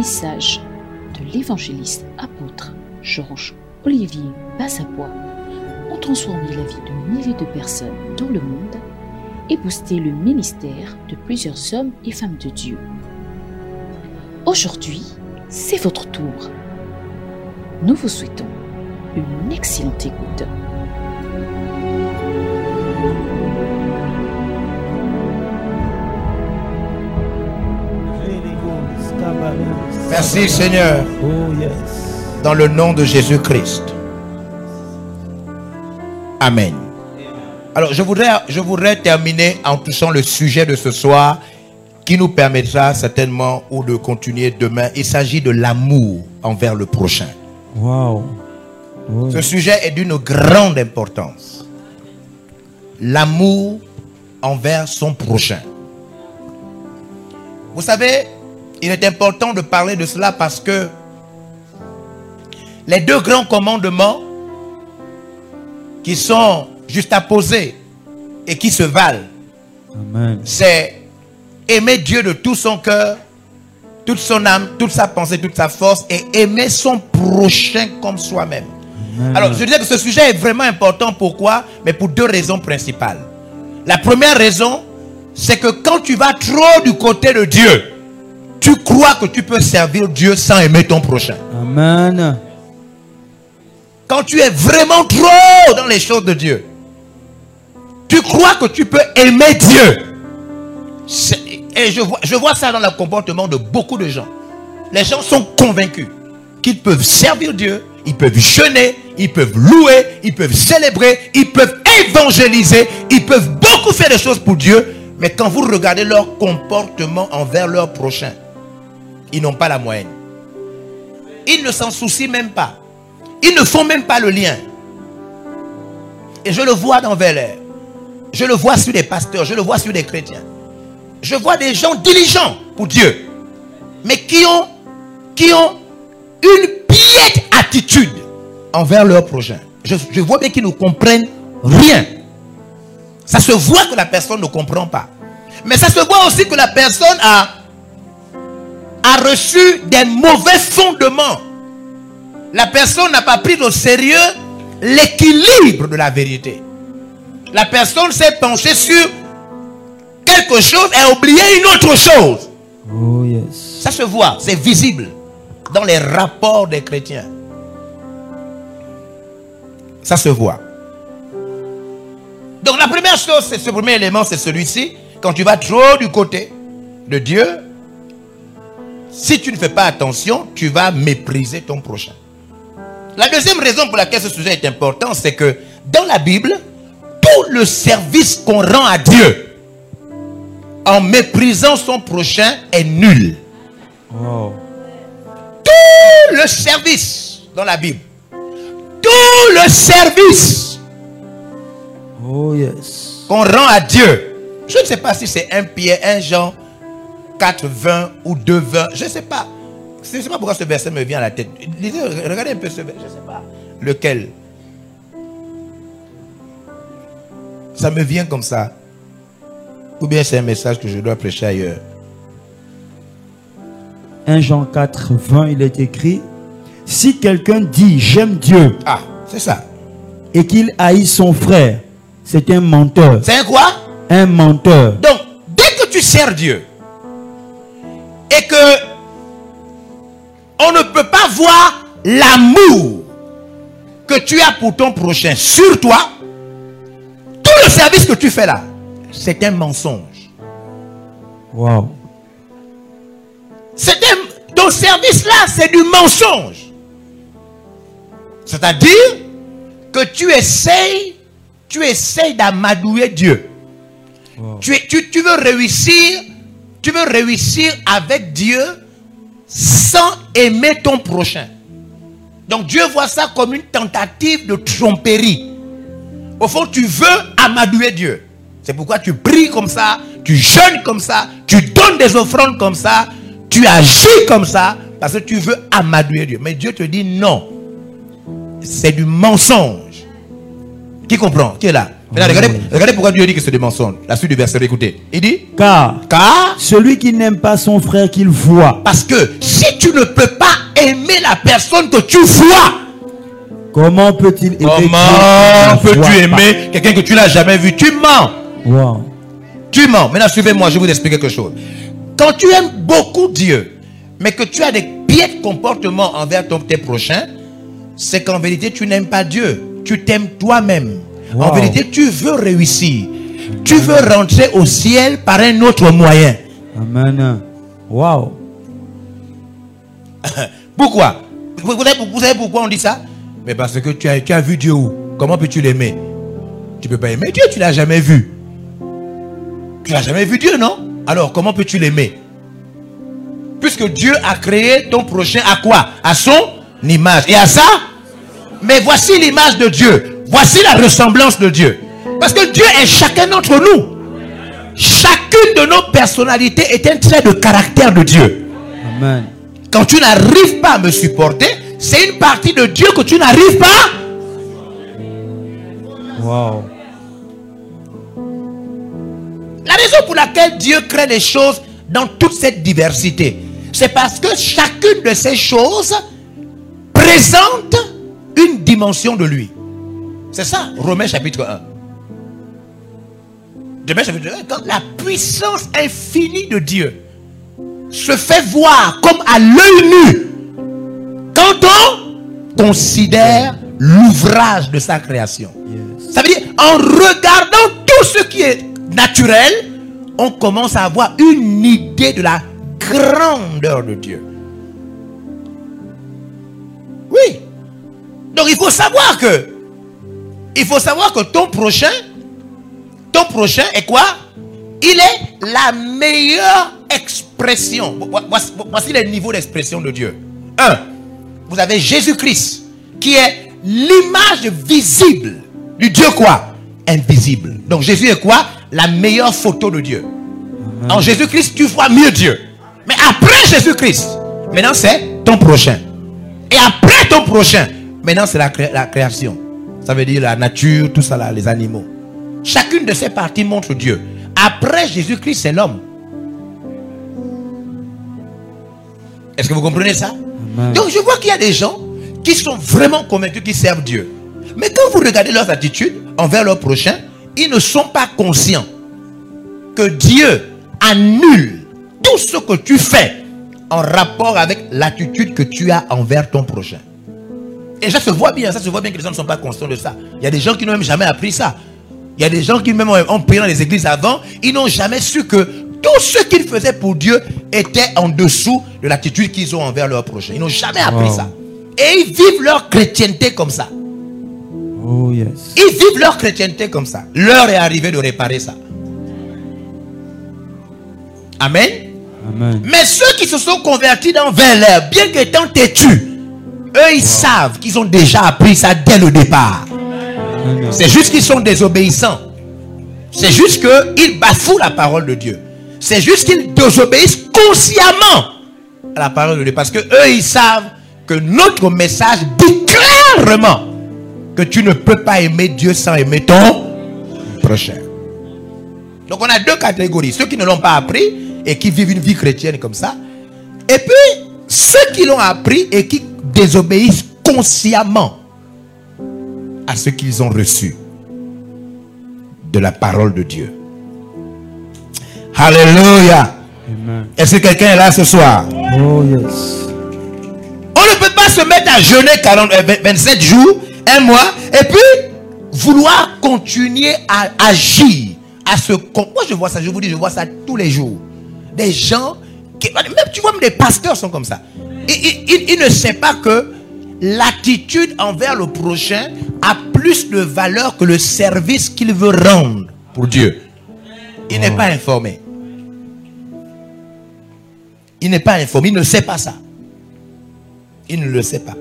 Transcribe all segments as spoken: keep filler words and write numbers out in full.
message de l'évangéliste apôtre Georges Olivier Bassapois ont transformé la vie de milliers de personnes dans le monde et boosté le ministère de plusieurs hommes et femmes de Dieu. Aujourd'hui, c'est votre tour. Nous vous souhaitons une excellente écoute. Merci Seigneur, dans le nom de Jésus-Christ. Amen. Alors je voudrais, je voudrais terminer en touchant le sujet de ce soir qui nous permettra certainement ou de continuer demain. Il s'agit de l'amour envers le prochain. Wow. Oh. Ce sujet est d'une grande importance. L'amour envers son prochain. Vous savez, il est important de parler de cela parce que les deux grands commandements qui sont juxtaposés et qui se valent, c'est aimer Dieu de tout son cœur, toute son âme, toute sa pensée, toute sa force, et aimer son prochain comme soi-même. Alors, je dirais que ce sujet est vraiment important. Pourquoi? Mais pour deux raisons principales. La première raison, c'est que quand tu vas trop du côté de Dieu, tu crois que tu peux servir Dieu sans aimer ton prochain. Amen. Quand tu es vraiment trop dans les choses de Dieu, tu crois que tu peux aimer Dieu. Et je vois, je vois ça dans le comportement de beaucoup de gens. Les gens sont convaincus qu'ils peuvent servir Dieu, ils peuvent jeûner, ils peuvent louer, ils peuvent célébrer, ils peuvent évangéliser, ils peuvent beaucoup faire des choses pour Dieu. Mais quand vous regardez leur comportement envers leur prochain, ils n'ont pas la moyenne. Ils ne s'en soucient même pas. Ils ne font même pas le lien. Et je le vois dans Bel-Air. Je le vois sur des pasteurs, je le vois sur des chrétiens. Je vois des gens diligents pour Dieu, mais qui ont, qui ont une piètre attitude envers leur prochain. Je, je vois bien qu'ils ne comprennent rien. Ça se voit que la personne ne comprend pas. Mais ça se voit aussi que la personne a, a reçu des mauvais fondements. La personne n'a pas pris au sérieux l'équilibre de la vérité. La personne s'est penchée sur quelque chose et a oublié une autre chose. Oh yes. Ça se voit, c'est visible dans les rapports des chrétiens. Ça se voit. Donc la première chose, c'est ce premier élément, c'est celui-ci. Quand tu vas trop du côté de Dieu, si tu ne fais pas attention, tu vas mépriser ton prochain. La deuxième raison pour laquelle ce sujet est important, c'est que dans la Bible, tout le service qu'on rend à Dieu en méprisant son prochain est nul. Wow. Tout le service dans la Bible, tout le service oh yes. qu'on rend à Dieu, je ne sais pas si c'est un Pierre, un Jean quatre vingt ou deux vingt, je ne sais pas. Je ne sais pas pourquoi ce verset me vient à la tête. Lisez, regardez un peu ce verset, je ne sais pas lequel. Ça me vient comme ça. Ou bien c'est un message que je dois prêcher ailleurs. un Jean quatre vingt, il est écrit: si quelqu'un dit j'aime Dieu, ah, c'est ça, et qu'il haït son frère, c'est un menteur. C'est un quoi? Un menteur. Donc, dès que tu sers Dieu et que on ne peut pas voir l'amour que tu as pour ton prochain sur toi, tout le service que tu fais là, c'est un mensonge. Wow. C'est un, ton service là, c'est du mensonge. C'est-à-dire que tu essayes, tu essayes d'amadouer Dieu. Wow. Tu, tu, tu veux réussir, tu veux réussir avec Dieu sans aimer ton prochain. Donc Dieu voit ça comme une tentative de tromperie. Au fond, tu veux amadouer Dieu. C'est pourquoi tu pries comme ça, tu jeûnes comme ça, tu donnes des offrandes comme ça, tu agis comme ça, parce que tu veux amadouer Dieu. Mais Dieu te dit non. C'est du mensonge. Qui comprend? Qui est là? Maintenant, regardez, regardez pourquoi Dieu dit que c'est des mensonges. La suite du verset, écoutez. Il dit, car, car celui qui n'aime pas son frère qu'il voit. Parce que si tu ne peux pas aimer la personne que tu vois. Comment peut-il aimer Comment peux-tu aimer quelqu'un que tu n'as jamais vu? Tu mens. Wow. Tu mens. Maintenant, suivez-moi, je vais vous expliquer quelque chose. Quand tu aimes beaucoup Dieu, mais que tu as des pieds de comportement envers ton, tes prochains, c'est qu'en vérité, tu n'aimes pas Dieu. Tu t'aimes toi-même. Wow. En vérité, tu veux réussir. Amen. Tu veux rentrer au ciel par un autre moyen. Amen. Wow. Pourquoi? Vous savez, vous savez pourquoi on dit ça? Mais parce que tu as, tu as vu Dieu où? Comment peux-tu l'aimer? Tu ne peux pas aimer Dieu, tu ne l'as jamais vu. Tu n'as jamais vu Dieu, non? Alors, comment peux-tu l'aimer? Puisque Dieu a créé ton prochain à quoi? À son image. Et à ça? Mais voici l'image de Dieu. Voici la ressemblance de Dieu. Parce que Dieu est chacun d'entre nous. Chacune de nos personnalités est un trait de caractère de Dieu. Amen. Quand tu n'arrives pas à me supporter, c'est une partie de Dieu que tu n'arrives pas. Wow. La raison pour laquelle Dieu crée les choses dans toute cette diversité, c'est parce que chacune de ces choses présente une dimension de lui. C'est ça, Romains chapitre un. Romains chapitre un, quand la puissance infinie de Dieu se fait voir comme à l'œil nu, quand on considère l'ouvrage de sa création. Yes. Ça veut dire, en regardant tout ce qui est naturel, on commence à avoir une idée de la grandeur de Dieu. Oui. Donc il faut savoir que il faut savoir que ton prochain ton prochain est quoi? Il est la meilleure expression. Voici, voici les niveaux d'expression de Dieu. Un, vous avez Jésus-Christ qui est l'image visible du Dieu quoi? Invisible. Donc Jésus est quoi? La meilleure photo de Dieu. Amen. En Jésus-Christ, tu vois mieux Dieu. Mais après Jésus-Christ, maintenant c'est ton prochain. Et après ton prochain, maintenant c'est la, cré la création. Ça veut dire la nature, tout ça là, les animaux. Chacune de ces parties montre Dieu. Après Jésus-Christ, c'est l'homme. Est-ce que vous comprenez ça? Amen. Donc je vois qu'il y a des gens qui sont vraiment convaincus qu'ils servent Dieu. Mais quand vous regardez leurs attitudes envers leur prochain, ils ne sont pas conscients que Dieu annule tout ce que tu fais en rapport avec l'attitude que tu as envers ton prochain. Et ça se voit bien, ça se voit bien que les gens ne sont pas conscients de ça. Il y a des gens qui n'ont même jamais appris ça. Il y a des gens qui même ont prié dans les églises avant, ils n'ont jamais su que tout ce qu'ils faisaient pour Dieu était en dessous de l'attitude qu'ils ont envers leur prochain. Ils n'ont jamais appris wow. ça. Et ils vivent leur chrétienté comme ça. Oh yes. Ils vivent leur chrétienté comme ça. L'heure est arrivée de réparer ça. Amen. Amen. Mais ceux qui se sont convertis dans vers l'air, bien qu'étant têtus, eux ils wow. savent qu'ils ont déjà appris ça dès le départ. C'est juste qu'ils sont désobéissants. C'est juste qu'ils bafouent la parole de Dieu. C'est juste qu'ils désobéissent consciemment à la parole de Dieu. Parce que eux ils savent que notre message dit clairement que tu ne peux pas aimer Dieu sans aimer ton prochain. Donc on a deux catégories. Ceux qui ne l'ont pas appris et qui vivent une vie chrétienne comme ça. Et puis ceux qui l'ont appris et qui désobéissent consciemment à ce qu'ils ont reçu de la parole de Dieu. Alléluia. Est-ce que quelqu'un est là ce soir? Oh yes. On ne peut pas se mettre à jeûner quarante, vingt-sept jours, un mois, et puis vouloir continuer à agir. À ce, moi je vois ça, je vous dis, je vois ça tous les jours. Des gens, qui, même tu vois, même des pasteurs sont comme ça. Ils, ils, ils, ils ne savent pas que l'attitude envers le prochain a plus de valeur que le service qu'il veut rendre pour Dieu. Il oh. n'est pas informé. Il n'est pas informé, il ne sait pas ça. Il ne le sait pas.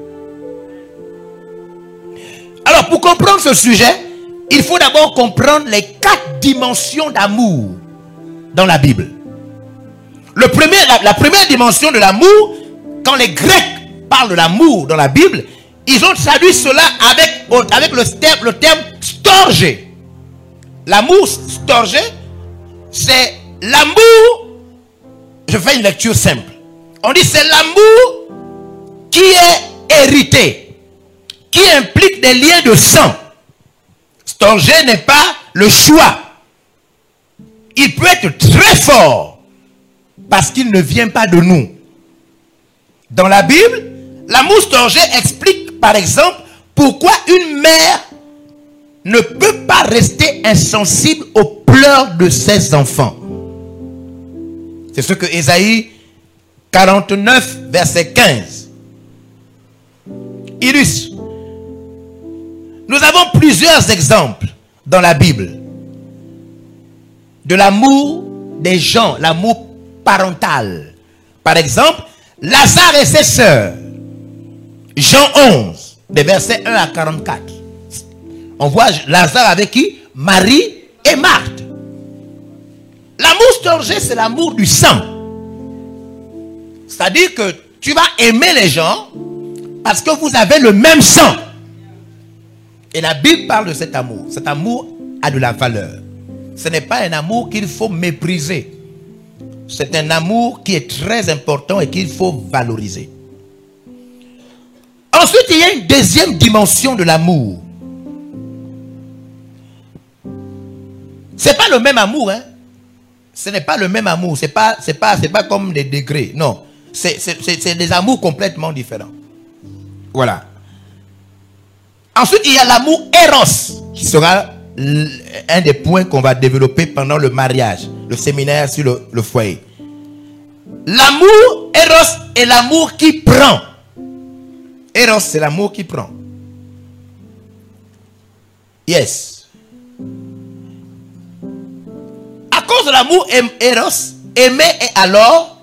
Alors, pour comprendre ce sujet, il faut d'abord comprendre les quatre dimensions d'amour dans la Bible. Le premier, la, la première dimension de l'amour, quand les Grecs parlent de l'amour dans la Bible, ils ont traduit cela avec, avec le terme, le terme storgé. L'amour storgé, c'est l'amour. Je fais une lecture simple. On dit c'est l'amour qui est hérité, qui implique des liens de sang, Storgé n'est pas le choix. Il peut être très fort parce qu'il ne vient pas de nous. Dans la Bible, l'amour Storgé explique par exemple pourquoi une mère ne peut pas rester insensible aux pleurs de ses enfants. C'est ce que Ésaïe quarante-neuf, verset quinze illustre. Nous avons plusieurs exemples dans la Bible de l'amour des gens, l'amour parental. Par exemple, Lazare et ses sœurs. Jean onze, des versets un à quarante-quatre. On voit Lazare avec qui? Marie et Marthe. L'amour Storgé, c'est l'amour du sang. C'est-à-dire que tu vas aimer les gens parce que vous avez le même sang. Et la Bible parle de cet amour. Cet amour a de la valeur. Ce n'est pas un amour qu'il faut mépriser. C'est un amour qui est très important et qu'il faut valoriser. Ensuite, il y a une deuxième dimension de l'amour. Ce n'est pas le même amour, hein. Ce n'est pas le même amour. Ce n'est pas, c'est pas, c'est pas comme des degrés. Non. C'est des amours complètement différents. Voilà. Ensuite, il y a l'amour Eros, qui sera un des points qu'on va développer pendant le mariage, le séminaire sur le, le foyer. L'amour Eros est l'amour qui prend. Eros, c'est l'amour qui prend. Yes. À cause de l'amour Eros, aimer est alors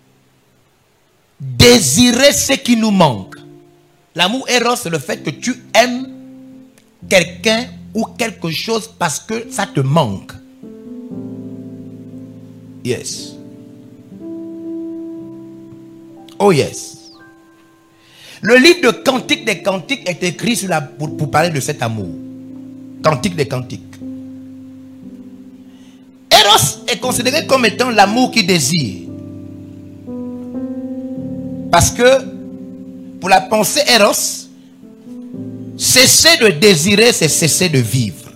désirer ce qui nous manque. L'amour Eros, c'est le fait que tu aimes quelqu'un ou quelque chose parce que ça te manque. Yes. Oh yes. Le livre de Cantique des Cantiques est écrit sur la, pour, pour parler de cet amour. Cantique des Cantiques. Eros est considéré comme étant l'amour qui désire. Parce que pour la pensée Eros, cesser de désirer, c'est cesser de vivre.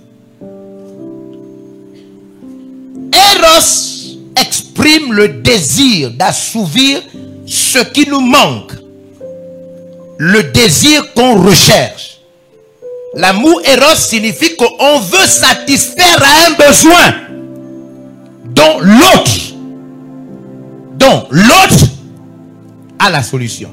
Eros exprime le désir d'assouvir ce qui nous manque. Le désir qu'on recherche. L'amour Eros signifie qu'on veut satisfaire à un besoin dont l'autre, dont l'autre a la solution.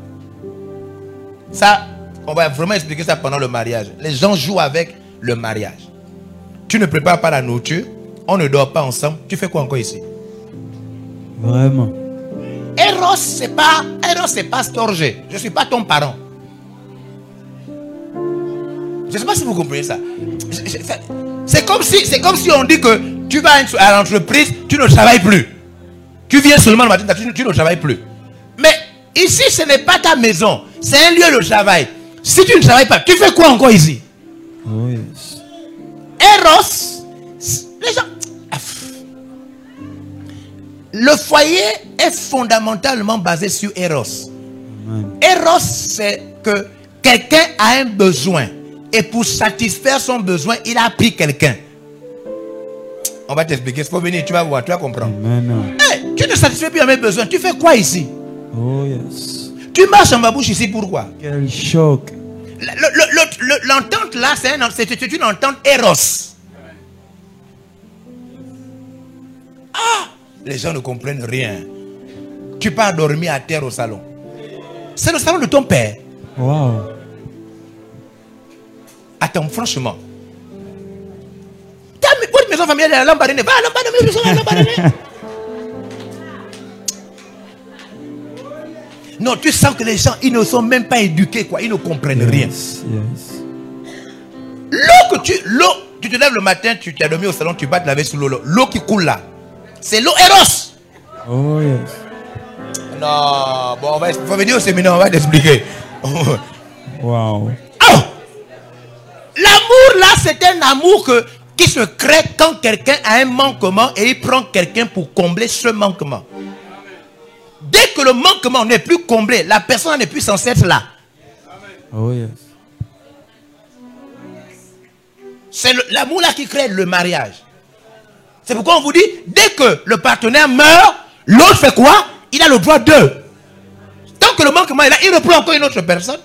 Ça, on va vraiment expliquer ça pendant le mariage. Les gens jouent avec le mariage. Tu ne prépares pas la nourriture, on ne dort pas ensemble. Tu fais quoi encore ici? Vraiment. Eros, c'est pas, Eros, c'est pas Storgé. Je ne suis pas ton parent. Je ne sais pas si vous comprenez ça. C'est comme si, c'est comme si on dit que tu vas à l'entreprise, tu ne travailles plus. Tu viens seulement le matin, tu, tu ne travailles plus. Mais ici, ce n'est pas ta maison. C'est un lieu de travail. Si tu ne travailles pas, tu fais quoi encore ici? Oh yes. Eros, les gens... Le foyer est fondamentalement basé sur Eros. Amen. Eros, c'est que quelqu'un a un besoin. Et pour satisfaire son besoin, il a pris quelqu'un. On va t'expliquer. Il faut venir, tu vas voir, tu vas comprendre. Hey, tu ne satisfais plus à mes besoins. Tu fais quoi ici? Oh yes. Tu marches en ma bouche ici, pourquoi? Quel choc. L'entente là, c'est un, une entente Eros. Ah! Les gens ne comprennent rien. Tu pars dormir à terre au salon. C'est le salon de ton père. Wow. Attends, franchement. Ta maison familiale est à Lambaréné. Va à Lambaréné. Non, tu sens que les gens, ils ne sont même pas éduqués, quoi. Ils ne comprennent yes, rien. Yes. L'eau que tu... L'eau, tu te lèves le matin, tu t'es dormi au salon, tu vas te laver sous l'eau. L'eau qui coule là. C'est l'eau Eros. Oh yes. Non, bon, on va, faut venir au séminaire, on va t'expliquer. Wow. Oh! L'amour là, c'est un amour que, qui se crée quand quelqu'un a un manquement et il prend quelqu'un pour combler ce manquement. Dès que le manquement n'est plus comblé, la personne n'est plus censée être là. Oh yes. C'est l'amour là qui crée le mariage. C'est pourquoi on vous dit, dès que le partenaire meurt, l'autre fait quoi? Il a le droit d'eux. Tant que le manquement est là, il reprend encore une autre personne.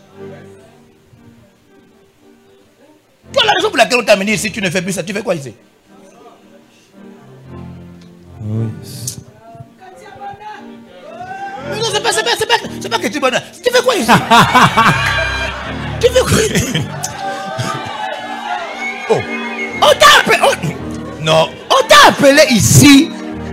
Tu vois la raison pour laquelle on t'a amené ici, tu ne fais plus ça, tu fais quoi ici? Oui. Mais non, c'est pas, c'est pas, c'est pas, c'est pas que tu bonheur. Tu fais quoi ici? Tu fais quoi ici? Oh, on t'a appelé. Oh. Non, on t'a appelé ici.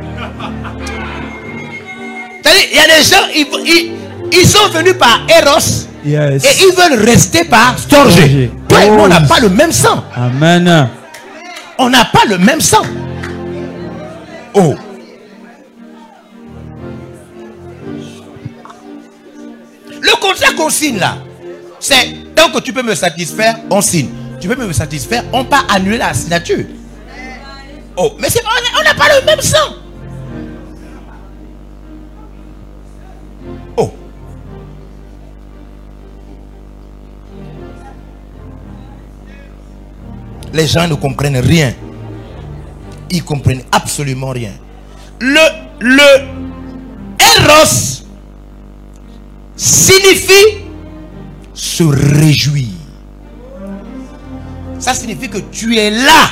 C'est-à-dire, il y a des gens, ils, ils, ils sont venus par Eros. Yes. Et ils veulent rester par Storgé. Toi et moi, on n'a pas le même sang. Amen. On n'a pas le même sang. Oh. Le contrat qu'on signe là, c'est tant que tu peux me satisfaire, on signe. Tu peux me satisfaire, on peut annuler la signature. Oh, mais c'est, on n'a pas le même sang. Oh. Les gens ne comprennent rien. Ils comprennent absolument rien. Le, le Eros signifie se réjouir. Ça signifie que tu es là.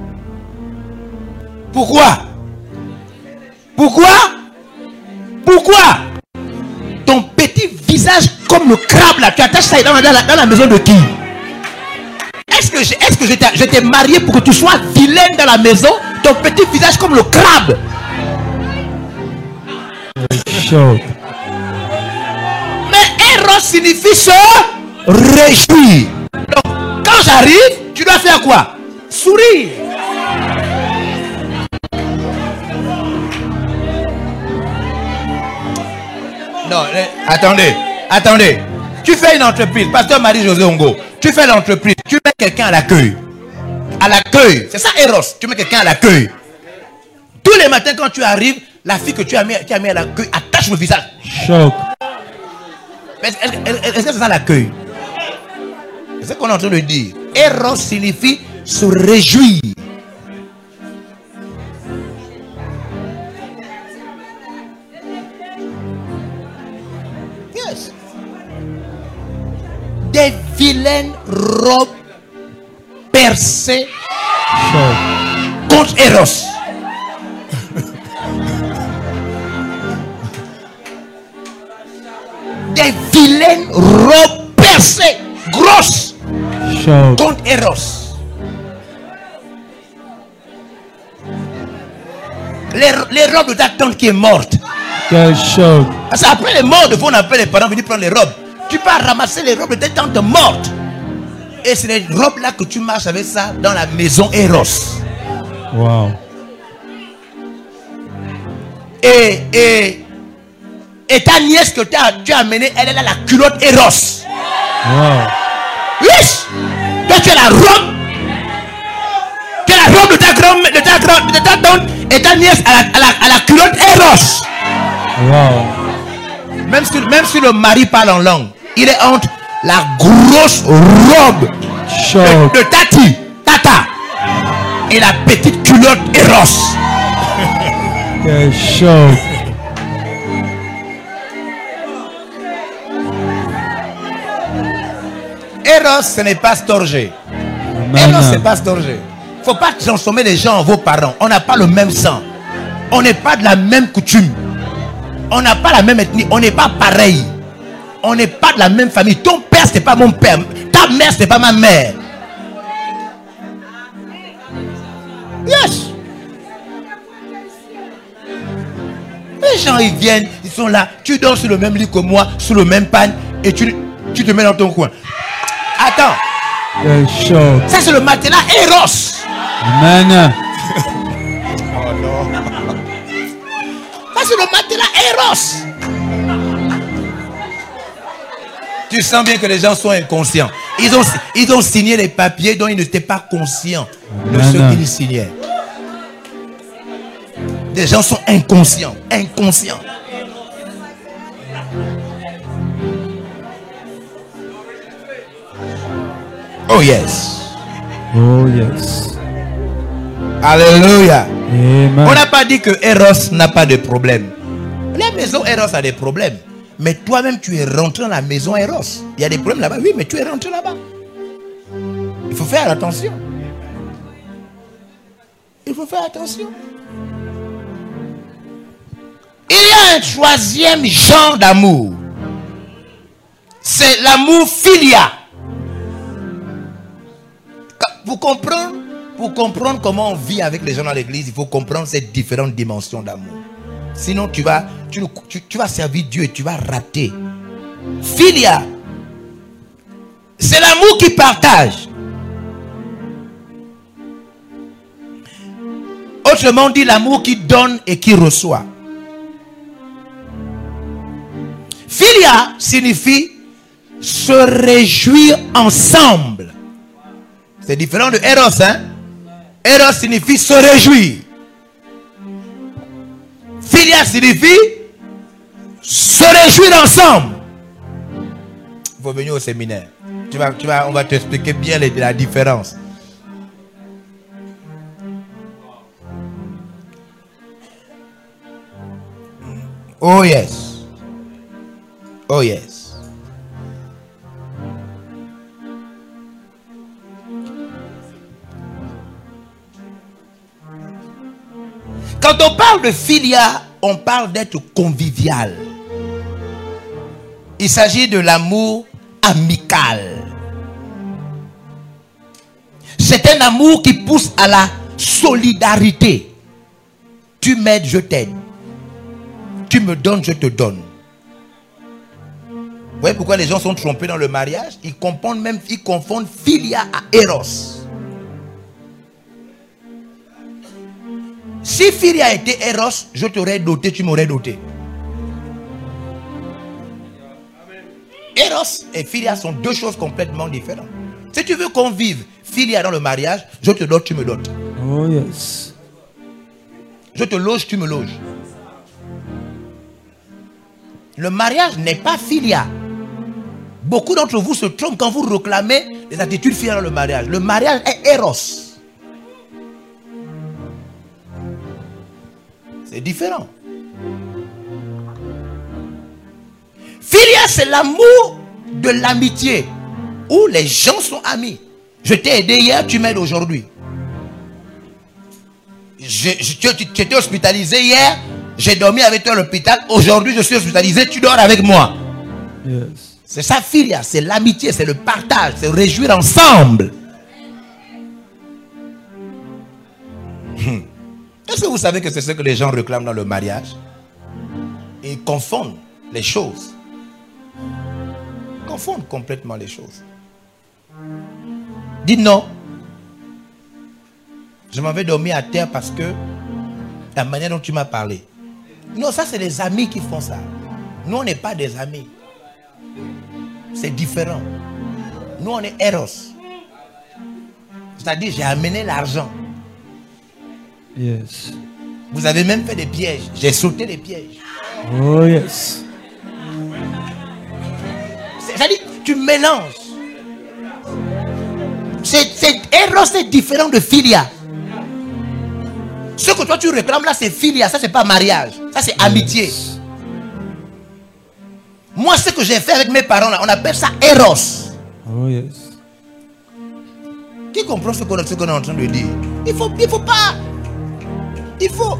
Pourquoi? Pourquoi? Pourquoi? Ton petit visage comme le crabe là, tu attaches ça dans la, dans la, dans la maison de qui? Est-ce que, je, est-ce que je, t'ai, je t'ai marié pour que tu sois vilaine dans la maison? Ton petit visage comme le crabe. Chaud. Mais Eros signifie se réjouir. Donc, quand j'arrive, tu dois faire quoi? Sourire. Non, eh, attendez, attendez. Tu fais une entreprise, pasteur Marie-José Ongo. Tu fais l'entreprise, tu mets quelqu'un à l'accueil. À l'accueil, c'est ça Eros. Tu mets quelqu'un à l'accueil. Tous les matins quand tu arrives, la fille que tu as mis, tu as mis à l'accueil attache le visage. Choc. Est-ce, est-ce, est-ce que c'est ça l'accueil? C'est ce qu'on est en train de dire. Eros signifie se réjouir. Yes. Des vilaines robes percées Choc. contre Eros. Des vilaines robes percées, grosses, Choc. contre Eros. Les, les robes de ta tante qui est morte. Quel choc. Parce qu'après les morts, de fois on appelle les parents venir prendre les robes. Tu peux ramasser les robes de ta tante morte. Et c'est les robes là que tu marches avec ça dans la maison Eros. Wow. Et, et, et ta nièce que tu as, tu as amenée, elle est là la culotte Eros. Wow. Oui. Toi tu as la robe. Tu as la robe de ta grand de ta grand de ta tante et ta nièce à la, à la, à la culotte Eros. Wow. Même si, même si le mari parle en langue, il est entre la grosse robe Choc. de, de Tati, Tata, et la petite culotte Eros. Quel choc. Eros, ce n'est pas Storgé. Amen. Eros, ce n'est pas Storgé. Il ne faut pas transformer les gens en vos parents. On n'a pas le même sang. On n'est pas de la même coutume. On n'a pas la même ethnie. On n'est pas pareil. On n'est pas de la même famille. Ton père, ce n'est pas mon père. Ta mère, ce n'est pas ma mère. Yes. Les gens, ils viennent, ils sont là. Tu dors sur le même lit que moi, sous le même pan, et tu, tu te mets dans ton coin. Attends. Quel choc. Ça, c'est le matelas Eros. Amen. Oh non. Ça, c'est le matelas Eros. Tu sens bien que les gens sont inconscients. Ils ont, ils ont signé les papiers dont ils n'étaient pas conscients de Amen. ce qu'ils signaient. Des gens sont inconscients. Inconscients. Oh yes. Oh yes. Alléluia. Amen. On n'a pas dit que Eros n'a pas de problème. La maison Eros a des problèmes. Mais toi-même, tu es rentré dans la maison Eros. Il y a des problèmes là-bas. Oui, mais tu es rentré là-bas. Il faut faire attention. Il faut faire attention. Il y a un troisième genre d'amour. C'est l'amour filia. Pour comprendre, pour comprendre comment on vit avec les gens dans l'église, il faut comprendre ces différentes dimensions d'amour. Sinon, tu vas, tu, tu, tu vas servir Dieu et tu vas rater. Filia, c'est l'amour qui partage. Autrement dit, l'amour qui donne et qui reçoit. Filia signifie se réjouir ensemble. C'est différent de Eros, hein? Eros signifie se réjouir. Filia signifie se réjouir ensemble. Il faut venir au séminaire. Tu vas, tu vas, on va t'expliquer bien les, la différence. Oh yes. Oh yes. Quand on parle de filia, on parle d'être convivial. Il s'agit de l'amour amical. C'est un amour qui pousse à la solidarité. Tu m'aides, je t'aide. Tu me donnes, je te donne. Vous voyez pourquoi les gens sont trompés dans le mariage? Ils confondent même, ils confondent filia à Eros. Si filia était Eros, je t'aurais doté, tu m'aurais doté. Eros et filia sont deux choses complètement différentes. Si tu veux qu'on vive filia dans le mariage, je te dote, tu me dotes. Oh yes. Je te loge, tu me loges. Le mariage n'est pas filia. Beaucoup d'entre vous se trompent quand vous réclamez des attitudes filiales dans le mariage. Le mariage est Eros. C'est différent. Filia, c'est l'amour de l'amitié, où les gens sont amis. Je t'ai aidé hier, tu m'aides aujourd'hui. Je, je, tu, tu étais hospitalisé hier, j'ai dormi avec toi à l'hôpital. Aujourd'hui, je suis hospitalisé, tu dors avec moi. Yes. C'est ça, filia, c'est l'amitié, c'est le partage, c'est réjouir ensemble. Hmm. Est-ce que vous savez que c'est ce que les gens réclament dans le mariage? Ils confondent les choses. Ils confondent complètement les choses. Dites non. Je m'en vais dormir à terre parce que la manière dont tu m'as parlé. Non, ça c'est les amis qui font ça. Nous on n'est pas des amis. C'est différent. Nous on est Eros. C'est-à-dire j'ai amené l'argent. Yes. Vous avez même fait des pièges. J'ai sauté les pièges. Oh yes. C'est-à-dire tu mélanges. C'est Eros, c'est différent de filia. Ce que toi tu réclames là c'est filia. Ça c'est pas mariage. Ça c'est amitié. Yes. Moi ce que j'ai fait avec mes parents là, on appelle ça Eros. Oh yes. Qui comprend ce qu'on est, qu'on est en train de dire? Il faut, il faut pas. Il faut.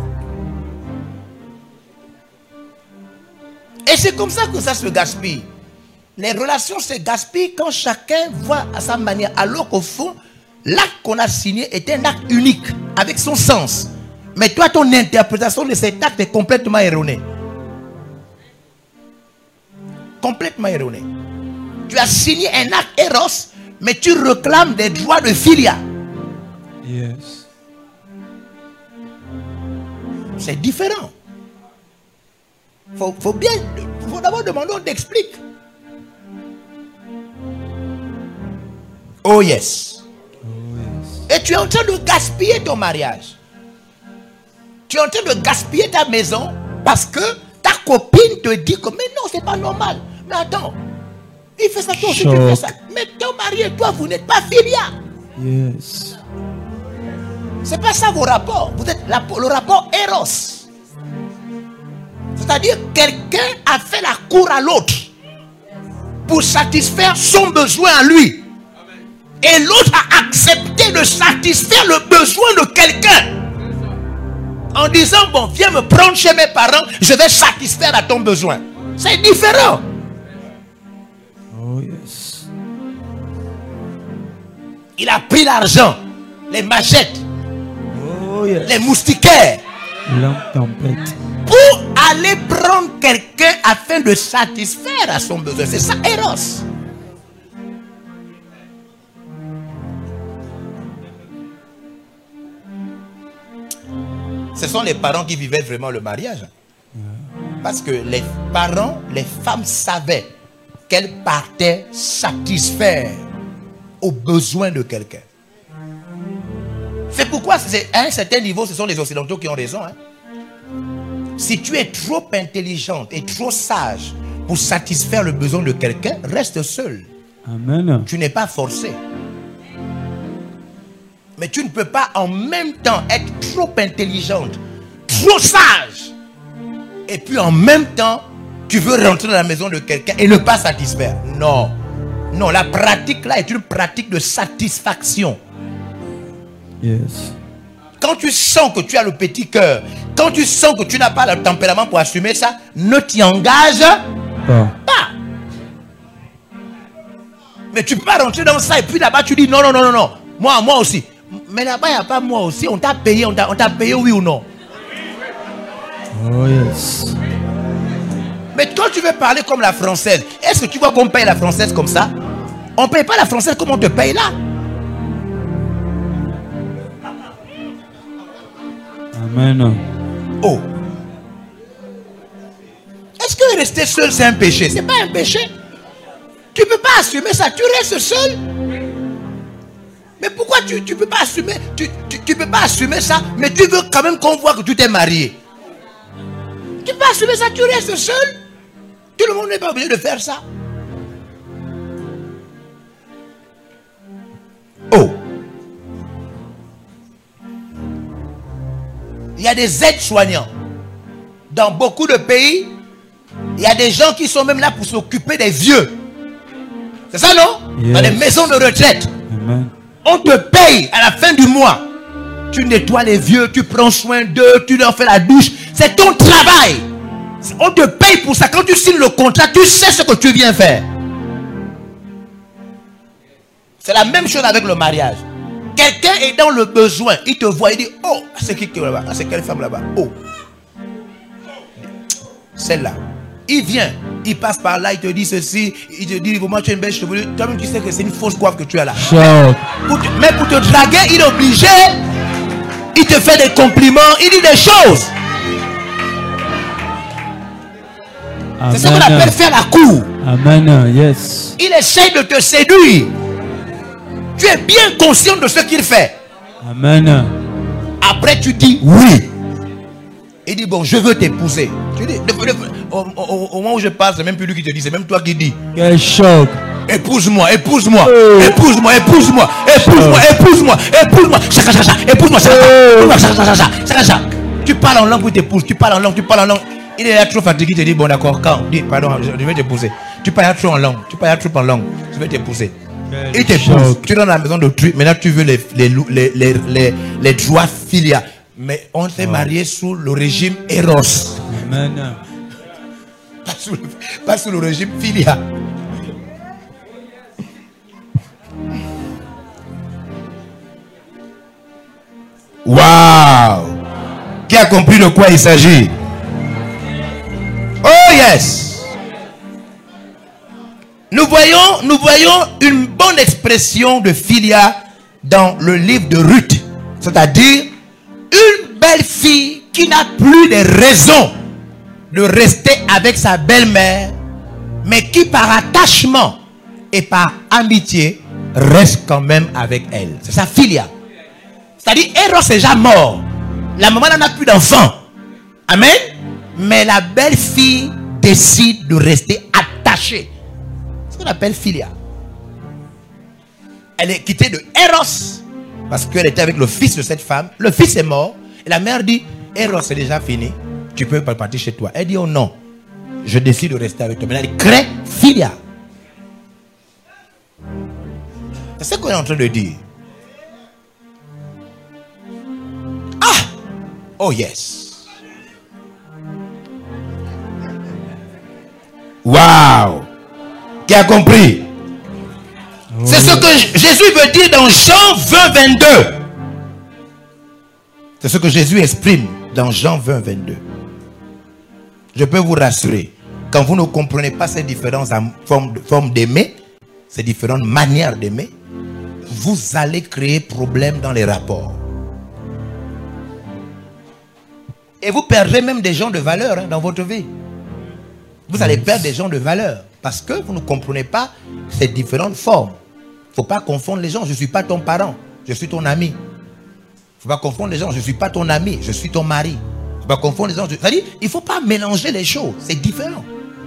Et c'est comme ça que ça se gaspille. Les relations se gaspillent quand chacun voit à sa manière. Alors qu'au fond, l'acte qu'on a signé est un acte unique, avec son sens. Mais toi, ton interprétation de cet acte est complètement erronée. Complètement erronée. Tu as signé un acte Eros, mais tu réclames des droits de filia. Yes. C'est différent. Il faut, faut bien, faut d'abord demander, on t'explique. Oh yes. Oh yes. Et tu es en train de gaspiller ton mariage. Tu es en train de gaspiller ta maison parce que ta copine te dit que mais non, c'est pas normal. Mais attends, il fait ça, toi aussi tu fais ça. Mais ton mari marié, toi, vous n'êtes pas filia. Yes. C'est pas ça vos rapports. Vous êtes la, le rapport Eros. C'est-à-dire quelqu'un a fait la cour à l'autre pour satisfaire son besoin à lui. Et l'autre a accepté de satisfaire le besoin de quelqu'un. En disant, bon, viens me prendre chez mes parents, je vais satisfaire à ton besoin. C'est différent. Oh yes. Il a pris l'argent, les machettes, Oh yes. les moustiquaires, Lampe tempête. pour aller prendre quelqu'un afin de satisfaire à son besoin. C'est ça, Eros. Ce sont les parents qui vivaient vraiment le mariage. Parce que les parents, les femmes savaient qu'elles partaient satisfaire aux besoins de quelqu'un. C'est pourquoi, à un certain niveau, ce sont les Occidentaux qui ont raison. Hein. Si tu es trop intelligente et trop sage pour satisfaire le besoin de quelqu'un, reste seul. Amen. Tu n'es pas forcé. Mais tu ne peux pas en même temps être trop intelligente, trop sage. Et puis en même temps, tu veux rentrer dans la maison de quelqu'un et ne pas satisfaire. Non. Non, la pratique là est une pratique de satisfaction. Yes. Quand tu sens que tu as le petit cœur, quand tu sens que tu n'as pas le tempérament pour assumer ça, ne t'y engage Pas. pas. Mais tu peux pas rentrer dans ça et puis là-bas tu dis non, non, non, non, non. Moi, moi aussi. Mais là-bas, il n'y a pas moi aussi. On t'a payé, on t'a, on t'a payé oui ou non. Oh yes. Mais quand tu veux parler comme la française, est-ce que tu vois qu'on paye la française comme ça? On ne paye pas la française comme on te paye là. Amen. Oh. Est-ce que rester seul c'est un péché? C'est pas un péché. Tu ne peux pas assumer ça. Tu restes seul. Mais pourquoi tu ne peux pas assumer tu, tu, tu peux pas assumer ça, mais tu veux quand même qu'on voit que tu t'es marié. Tu peux assumer ça, tu restes seul. Tout le monde n'est pas obligé de faire ça. Oh. Il y a des aides-soignants. Dans beaucoup de pays, il y a des gens qui sont même là pour s'occuper des vieux. C'est ça, non? Yes. Dans les maisons de retraite. Amen. On te paye à la fin du mois. Tu nettoies les vieux, tu prends soin d'eux, tu leur fais la douche. C'est ton travail. On te paye pour ça. Quand tu signes le contrat, tu sais ce que tu viens faire. C'est la même chose avec le mariage. Quelqu'un est dans le besoin. Il te voit, il dit, oh, c'est qui qui est là-bas? C'est quelle femme là-bas? Oh. Celle-là. Il vient, il passe par là, il te dit ceci, il te dit, moi tu as une belle chevelure. Toi-même tu sais que c'est une fausse coiffe que tu as là. Mais pour, te, mais pour te draguer, il est obligé. Il te fait des compliments, il dit des choses. C'est ce qu'on appelle faire la cour. Amen, yes. Il essaie de te séduire. Tu es bien conscient de ce qu'il fait. Amen. Après tu dis oui. Il dit bon, je veux t'épouser. Tu dis, au, au, au moment où je parle, c'est même plus lui qui te dit, c'est même toi qui dis. Quel choc. Épouse-moi, épouse-moi, oh. épouse-moi, épouse-moi, épouse-moi, épouse-moi, épouse-moi, chaka chaka, épouse-moi, chaka chaka, chaka. Tu parles en langue pour t'épouser, tu parles en langue, tu parles en langue. Il est là trop fatigué, il te dit bon d'accord, quand, dis pardon, je vais t'épouser. Tu parles trop en langue, tu parles trop en langue, je vais t'épouser. Il t'épouse, tu es dans la maison de truc, maintenant tu veux les, les, les, les, les, les droits filiales. Mais on s'est oh. marié sous le régime Eros. Amen. Pas sous le, pas sous le régime filia. Waouh! Qui a compris de quoi il s'agit? Oh yes! Nous voyons, nous voyons une bonne expression de filia dans le livre de Ruth. C'est-à-dire une belle fille qui n'a plus de raison de rester avec sa belle-mère, mais qui par attachement et par amitié reste quand même avec elle. C'est sa filia. C'est-à-dire, Eros est déjà mort. La maman n'en a plus d'enfant. Amen. Mais la belle-fille décide de rester attachée. C'est ce qu'on appelle filia. Elle est quittée de Eros. Parce qu'elle était avec le fils de cette femme. Le fils est mort. Et la mère dit, Eros, c'est déjà fini. Tu peux pas partir chez toi. Elle dit, oh non. Je décide de rester avec toi. Mais elle dit, crée filia. C'est ce qu'on est en train de dire. Ah! Oh yes. Waouh! Qui a compris? Oh. C'est ce que Jésus veut dire dans Jean vingt, vingt-deux. C'est ce que Jésus exprime dans Jean vingt, vingt-deux. Je peux vous rassurer. Quand vous ne comprenez pas ces différentes formes, formes d'aimer, ces différentes manières d'aimer, vous allez créer problème dans les rapports. Et vous perdrez même des gens de valeur hein, dans votre vie. Vous allez perdre des gens de valeur parce que vous ne comprenez pas ces différentes formes. Il ne faut pas confondre les gens. Je ne suis pas ton parent, je suis ton ami. Il ne faut pas confondre les gens. Je ne suis pas ton ami, je suis ton mari. Il ne faut pas confondre les gens. C'est-à-dire, il ne faut pas mélanger les choses. C'est différent.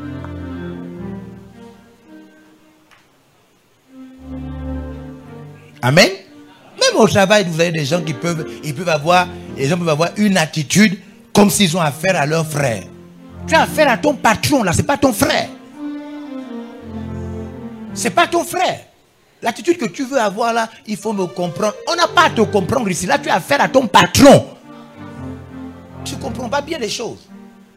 Amen. Même au travail, vous avez des gens qui peuvent, ils peuvent avoir, les gens peuvent avoir une attitude comme s'ils ont affaire à leur frère. Tu as affaire à ton patron, là, c'est pas ton frère. C'est pas ton frère. L'attitude que tu veux avoir là, il faut me comprendre. On n'a pas à te comprendre ici. Là, tu as affaire à ton patron. Tu ne comprends pas bien les choses.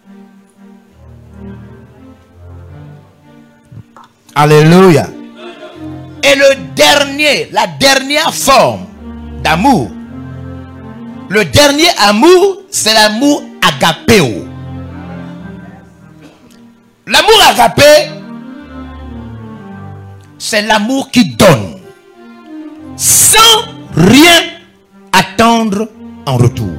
Alléluia. Et le dernier, la dernière forme d'amour, le dernier amour, c'est l'amour agapéo. L'amour agapé, c'est l'amour qui donne, sans rien attendre en retour.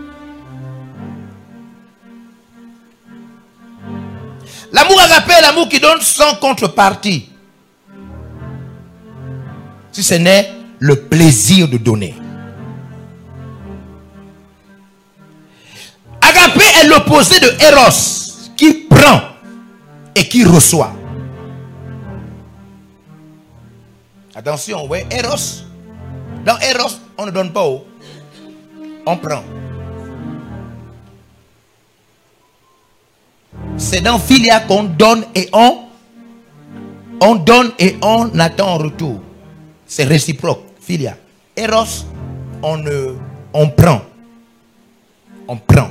L'amour agapé est l'amour qui donne sans contrepartie. Si ce n'est le plaisir de donner. Agapé est l'opposé de Eros, qui prend et qui reçoit. Attention, ouais, Eros. Dans Eros, on ne donne pas, on prend. C'est dans Philia qu'on donne et on, on donne et on attend en retour. C'est réciproque, Philia. Eros, on, euh, on prend. On prend.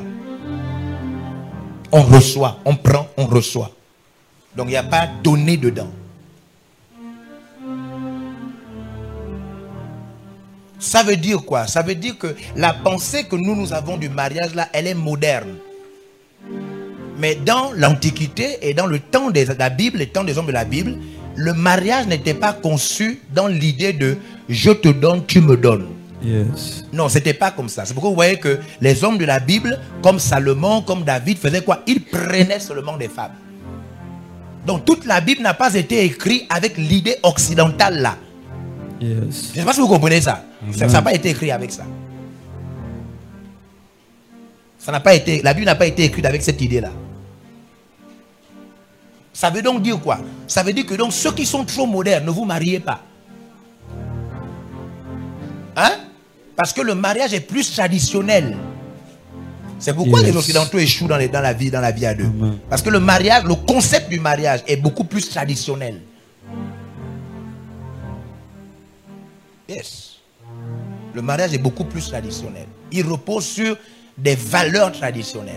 On reçoit. On prend, on reçoit. Donc il n'y a pas donné dedans. Ça veut dire quoi? Ça veut dire que la pensée que nous, nous avons du mariage là, elle est moderne. Mais dans l'Antiquité et dans le temps de la Bible, les temps des hommes de la Bible, le mariage n'était pas conçu dans l'idée de je te donne, tu me donnes. Yes. Non, c'était pas comme ça. C'est pourquoi vous voyez que les hommes de la Bible, comme Salomon, comme David, faisaient quoi? Ils prenaient seulement des femmes. Donc toute la Bible n'a pas été écrite avec l'idée occidentale là. Yes. Je ne sais pas si vous comprenez ça. Mm-hmm. Ça n'a pas été écrit avec ça. Ça n'a pas été, la Bible n'a pas été écrite avec cette idée là. Ça veut donc dire quoi? Ça veut dire que donc ceux qui sont trop modernes, ne vous mariez pas. Hein? Parce que le mariage est plus traditionnel. C'est pourquoi yes. les Occidentaux échouent dans, les, dans, la vie, dans la vie à deux. Amen. Parce que le mariage, le concept du mariage est beaucoup plus traditionnel. Yes. Le mariage est beaucoup plus traditionnel. Il repose sur des valeurs traditionnelles.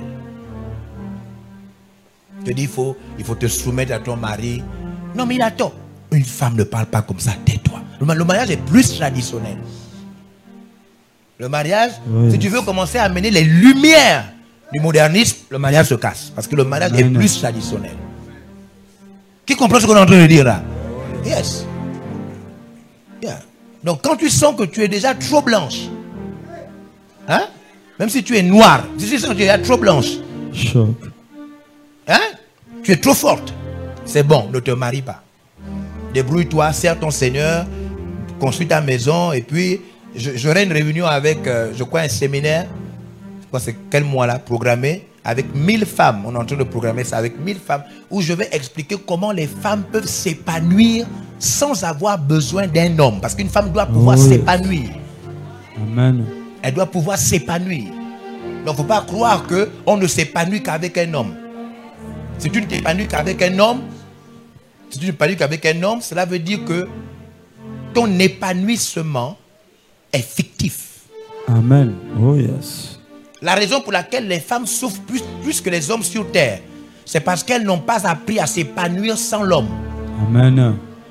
Je te dis, il faut, il faut te soumettre à ton mari. Non, mais il a tort. Une femme ne parle pas comme ça, tais-toi. Le, le mariage est plus traditionnel. Le mariage, oui. si tu veux commencer à amener les lumières du modernisme, le mariage se casse. Parce que le mariage non, est non. plus traditionnel. Qui comprend ce qu'on est en train de dire là? Yes. Yeah. Donc quand tu sens que tu es déjà trop blanche, hein? Même si tu es noire, si tu sens que tu es déjà trop blanche, choc. Hein? Tu es trop forte. C'est bon, ne te marie pas. Débrouille-toi, sers ton Seigneur, construis ta maison. Et puis, j'aurai une réunion avec, euh, je crois, un séminaire. Je crois que c'est quel mois là, programmé, avec mille femmes. On est en train de programmer ça avec mille femmes, où je vais expliquer comment les femmes peuvent s'épanouir sans avoir besoin d'un homme. Parce qu'une femme doit pouvoir Oh, s'épanouir. Amen. Elle doit pouvoir s'épanouir. Donc, il ne faut pas croire qu'on ne s'épanouit qu'avec un homme. Si tu ne t'épanouis qu'avec un homme, si tu ne t'épanouis qu'avec un homme, cela veut dire que ton épanouissement est fictif. Amen. Oh yes. La raison pour laquelle les femmes souffrent plus, plus que les hommes sur terre, c'est parce qu'elles n'ont pas appris à s'épanouir sans l'homme. Amen.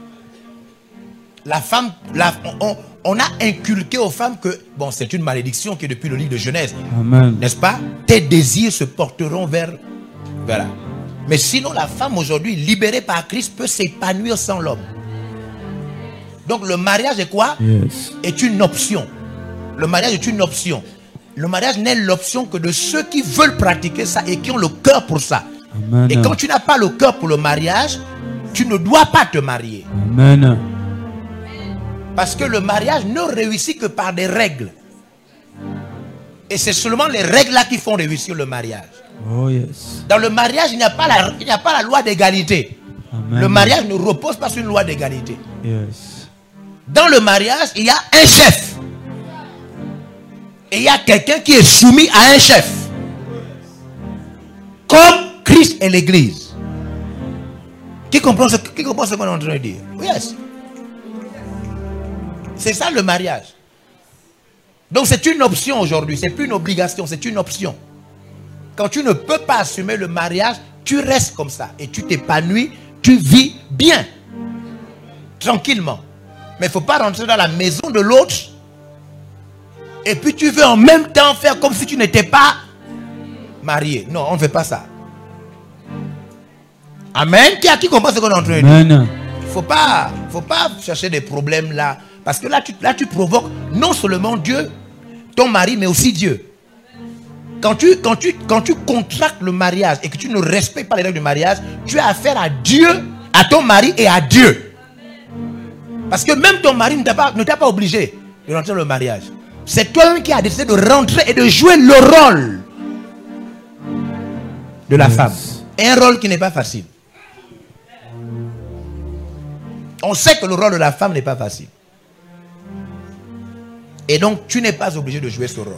La femme, la, on, on a inculqué aux femmes que, bon, c'est une malédiction qui est depuis le livre de Genèse, Amen. n'est-ce pas? Tes désirs se porteront vers, vers là. Mais sinon, la femme aujourd'hui, libérée par Christ, peut s'épanouir sans l'homme. Donc le mariage est quoi? Yes. Est une option. Le mariage est une option. Le mariage n'est l'option que de ceux qui veulent pratiquer ça et qui ont le cœur pour ça. Amen. Et quand tu n'as pas le cœur pour le mariage, tu ne dois pas te marier. Amen. Parce que le mariage ne réussit que par des règles. Et c'est seulement les règles-là qui font réussir le mariage. Oh yes. Dans le mariage, il n'y a pas la, il n'y a pas la loi d'égalité. Amen. Le mariage ne repose pas sur une loi d'égalité. Yes. Dans le mariage, il y a un chef. Et il y a quelqu'un qui est soumis à un chef. Comme Christ et l'Église. Qui comprend ce, qui comprend ce qu'on est en train de dire? Yes. C'est ça le mariage. Donc c'est une option aujourd'hui. C'est plus une obligation, c'est une option. Quand tu ne peux pas assumer le mariage, tu restes comme ça. Et tu t'épanouis, tu vis bien. Tranquillement. Mais il ne faut pas rentrer dans la maison de l'autre. Et puis tu veux en même temps faire comme si tu n'étais pas marié. Non, on ne fait pas ça. Amen. Qui a qui comprend ce qu'on est en train de dire? Amen. Il ne faut pas, faut pas chercher des problèmes là. Parce que là tu, là, tu provoques non seulement Dieu, ton mari, mais aussi Dieu. Quand tu, quand, tu, quand tu contractes le mariage et que tu ne respectes pas les règles du mariage, tu as affaire à Dieu, à ton mari et à Dieu. Parce que même ton mari ne t'a pas, ne t'a pas obligé de rentrer dans le mariage. C'est toi-même qui as décidé de rentrer et de jouer le rôle de la Yes. femme. Et un rôle qui n'est pas facile. On sait que le rôle de la femme n'est pas facile. Et donc, tu n'es pas obligé de jouer ce rôle.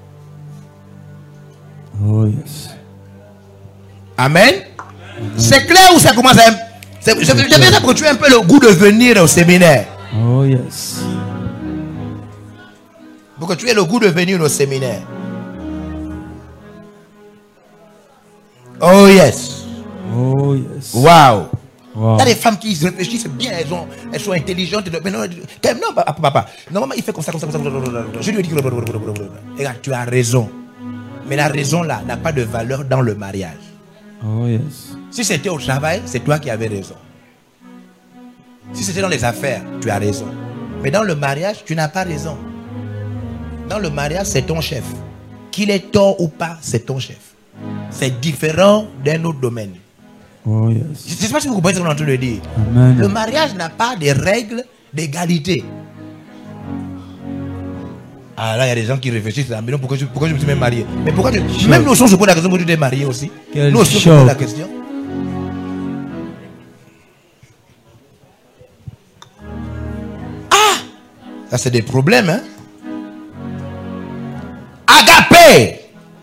Oh yes. Amen. C'est clair ou ça commence à... Je je veux ça pour que tu aies un peu le goût de venir au séminaire. Oh yes. Pour que tu aies le goût de venir au séminaire. Oh yes. Oh yes. Waouh. Wow. Il y a des femmes qui réfléchissent bien, elles, ont, elles sont intelligentes. Mais non, non, papa, papa. Normalement, il fait comme ça, comme ça, comme ça. Je lui dis que... Regarde, tu as raison. Mais la raison là n'a pas de valeur dans le mariage. Oh yes. Si c'était au travail, c'est toi qui avais raison. Si c'était dans les affaires, tu as raison. Mais dans le mariage, tu n'as pas raison. Dans le mariage, c'est ton chef. Qu'il ait tort ou pas, c'est ton chef. C'est différent d'un autre domaine. Oh yes. Je ne sais pas si vous comprenez ce qu'on est en train de dire. Amen. Le mariage n'a pas de règles d'égalité. Ah là, il y a des gens qui réfléchissent à mais non, pourquoi je, pourquoi je me suis même marié. Mais pourquoi tu, Choc. même nous aussi on se pose la question pourquoi tu t'es marié aussi. Quel Nous aussi on se choc. pose la question. Ah, ça c'est des problèmes, hein. Agapé.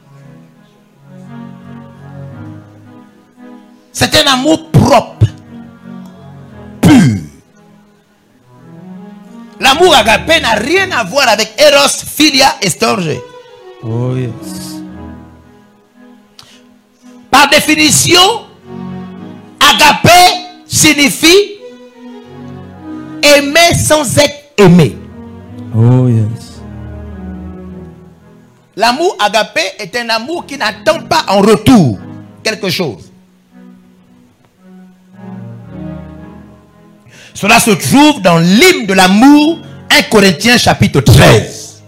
C'est un amour propre, pur. L'amour agapé n'a rien à voir avec Eros, Philia et Storge. Oh yes. Par définition, agapé signifie aimer sans être aimé. Oh yes. L'amour agapé est un amour qui n'attend pas en retour quelque chose. Cela se trouve dans l'hymne de l'amour, un Corinthiens chapitre treize.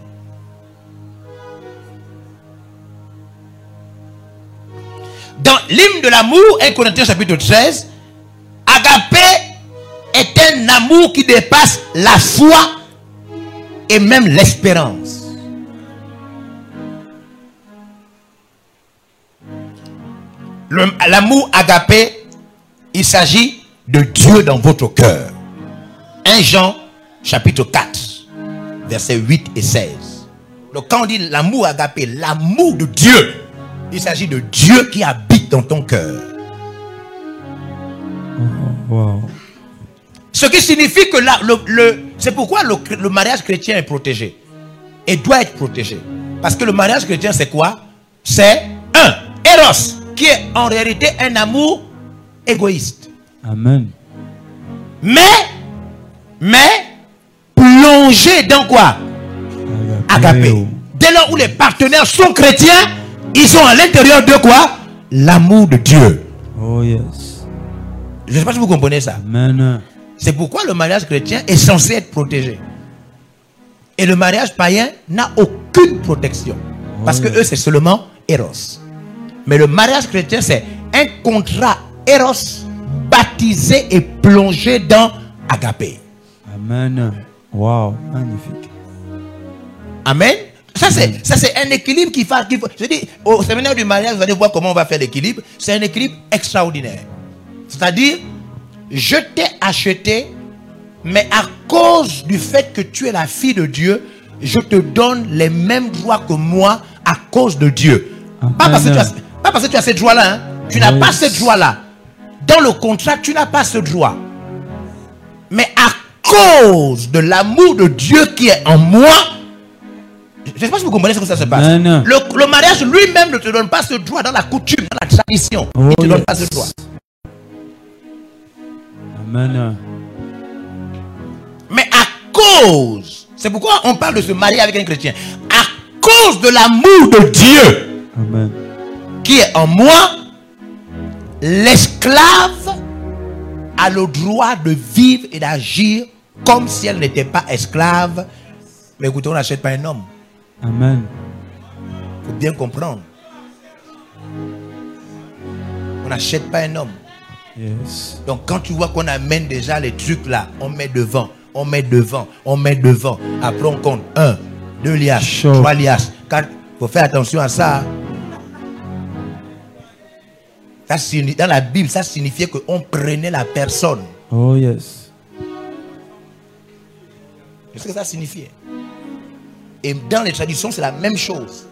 Dans l'hymne de l'amour, un Corinthiens chapitre treize, agapé est un amour qui dépasse la foi et même l'espérance. Le- L'amour agapé, il s'agit de Dieu dans votre cœur. un Jean chapitre quatre, versets huit et seize. Donc quand on dit l'amour agapé, l'amour de Dieu, il s'agit de Dieu qui habite dans ton cœur. Oh, wow. Ce qui signifie que là, le, le, c'est pourquoi le, le mariage chrétien est protégé. Et doit être protégé. Parce que le mariage chrétien, c'est quoi? C'est un, Eros, qui est en réalité un amour égoïste. Amen. Mais, mais, plongé dans quoi? Agapé. Dès lors où les partenaires sont chrétiens, ils ont à l'intérieur de quoi? L'amour de Dieu. Oh yes. Je ne sais pas si vous comprenez ça. Amen. C'est pourquoi le mariage chrétien est censé être protégé. Et le mariage païen n'a aucune protection. Oh parce yes. que eux, c'est seulement Eros. Mais le mariage chrétien, c'est un contrat Eros baptisé et plongé dans Agapé. Amen. Wow, magnifique. Amen. Ça c'est, ça c'est un équilibre qu'il faut, qu'il faut. Je dis, au séminaire du mariage, vous allez voir comment on va faire l'équilibre. C'est un équilibre extraordinaire. C'est-à-dire, je t'ai acheté, mais à cause du fait que tu es la fille de Dieu, je te donne les mêmes droits que moi à cause de Dieu. Pas parce, que tu as, pas parce que tu as cette joie-là. Hein. Tu n'as oui. pas cette joie-là. Dans le contrat, tu n'as pas ce droit. Mais à cause de l'amour de Dieu qui est en moi, je ne sais pas si vous comprenez ce que ça se passe. Le, le mariage lui-même ne te donne pas ce droit dans la coutume, dans la tradition. Oh, il ne te yes. donne pas ce droit. Amen. Mais à cause, c'est pourquoi on parle de se marier avec un chrétien. À cause de l'amour de Dieu Amen. qui est en moi, l'esclave a le droit de vivre et d'agir comme si elle n'était pas esclave. Mais écoutez, on n'achète pas un homme. Amen. Il faut bien comprendre. On n'achète pas un homme. Yes. Donc quand tu vois qu'on amène déjà les trucs là, on met devant, on met devant, on met devant. Après on compte un, deux liasses, sure. trois liasses, quatre. Il faut faire attention à ça. Ça signifie, dans la Bible, ça signifiait qu'on prenait la personne. Oh yes. C'est ce que ça signifiait. Et dans les traditions, c'est la même chose.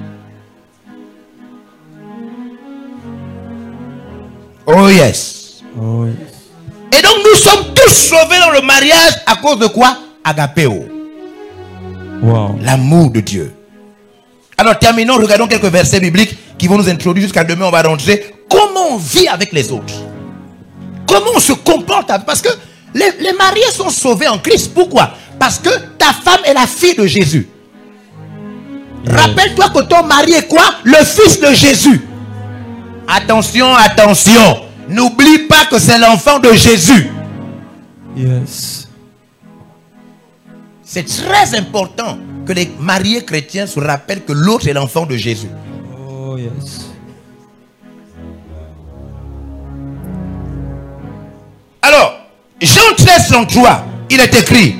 Oh yes. Oh yes. Et donc nous sommes tous sauvés dans le mariage à cause de quoi? Agapéo. Wow. L'amour de Dieu. Alors terminons, regardons quelques versets bibliques qui vont nous introduire jusqu'à demain. On va rentrer. Comment on vit avec les autres? Comment on se comporte? Parce que les, les mariés sont sauvés en Christ. Pourquoi? Parce que ta femme est la fille de Jésus. Yes. Rappelle-toi que ton mari est quoi? Le fils de Jésus. Attention, attention. N'oublie pas que c'est l'enfant de Jésus. Yes. C'est très important que les mariés chrétiens se rappellent que l'autre est l'enfant de Jésus. Oh yes. Alors, Jean treize, trente-trois, il est écrit.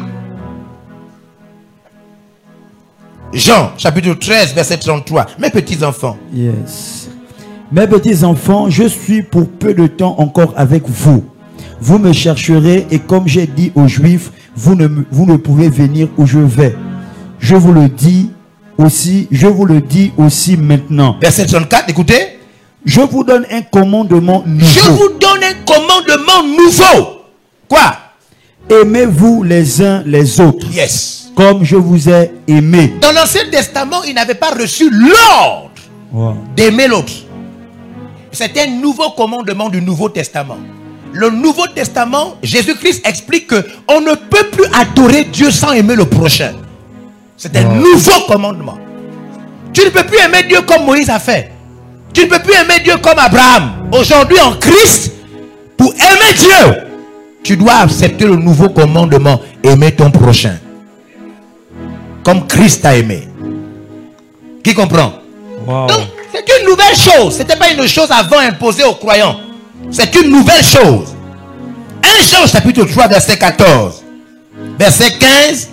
Jean, chapitre treize, verset trente-trois. Mes petits enfants. Yes. Mes petits enfants, je suis pour peu de temps encore avec vous. Vous me chercherez et comme j'ai dit aux Juifs, vous ne, vous ne pouvez venir où je vais. Je vous le dis aussi, je vous le dis aussi maintenant. Verset trente-quatre, écoutez. Je vous donne un commandement nouveau. Je vous donne un commandement nouveau. Quoi? Aimez-vous les uns les autres. Yes. Comme je vous ai aimé. Dans l'Ancien Testament, il n'avait pas reçu l'ordre wow. d'aimer l'autre. C'était un nouveau commandement du Nouveau Testament. Le Nouveau Testament, Jésus-Christ explique qu'on ne peut plus adorer Dieu sans aimer le prochain. C'est un wow. nouveau commandement. Tu ne peux plus aimer Dieu comme Moïse a fait. Tu ne peux plus aimer Dieu comme Abraham. Aujourd'hui en Christ, pour aimer Dieu, tu dois accepter le nouveau commandement. Aimer ton prochain. Comme Christ a aimé. Qui comprend? Wow. Donc, c'est une nouvelle chose. Ce n'était pas une chose avant imposée aux croyants. C'est une nouvelle chose. un Jean chapitre trois, verset quatorze. Verset quinze.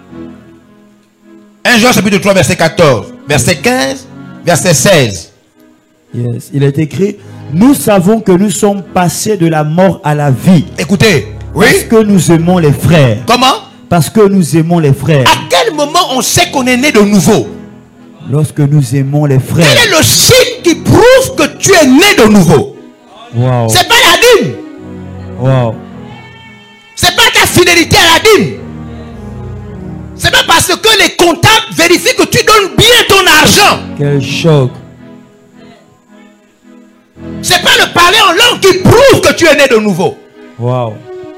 un Jean chapitre trois, verset quatorze. Verset quinze. Verset seize. Yes. Il est écrit, nous savons que nous sommes passés de la mort à la vie. Écoutez, Oui. Parce que nous aimons les frères. Comment? Parce que nous aimons les frères. À quel moment on sait qu'on est né de nouveau? Lorsque nous aimons les frères. Quel est le signe qui prouve que tu es né de nouveau? Wow. C'est pas la dîme. Wow. C'est pas ta fidélité à la dîme. C'est pas parce que les comptables vérifient que tu donnes bien ton argent. Quel choc. C'est pas le parler en langue qui prouve que tu es né de nouveau. Wow.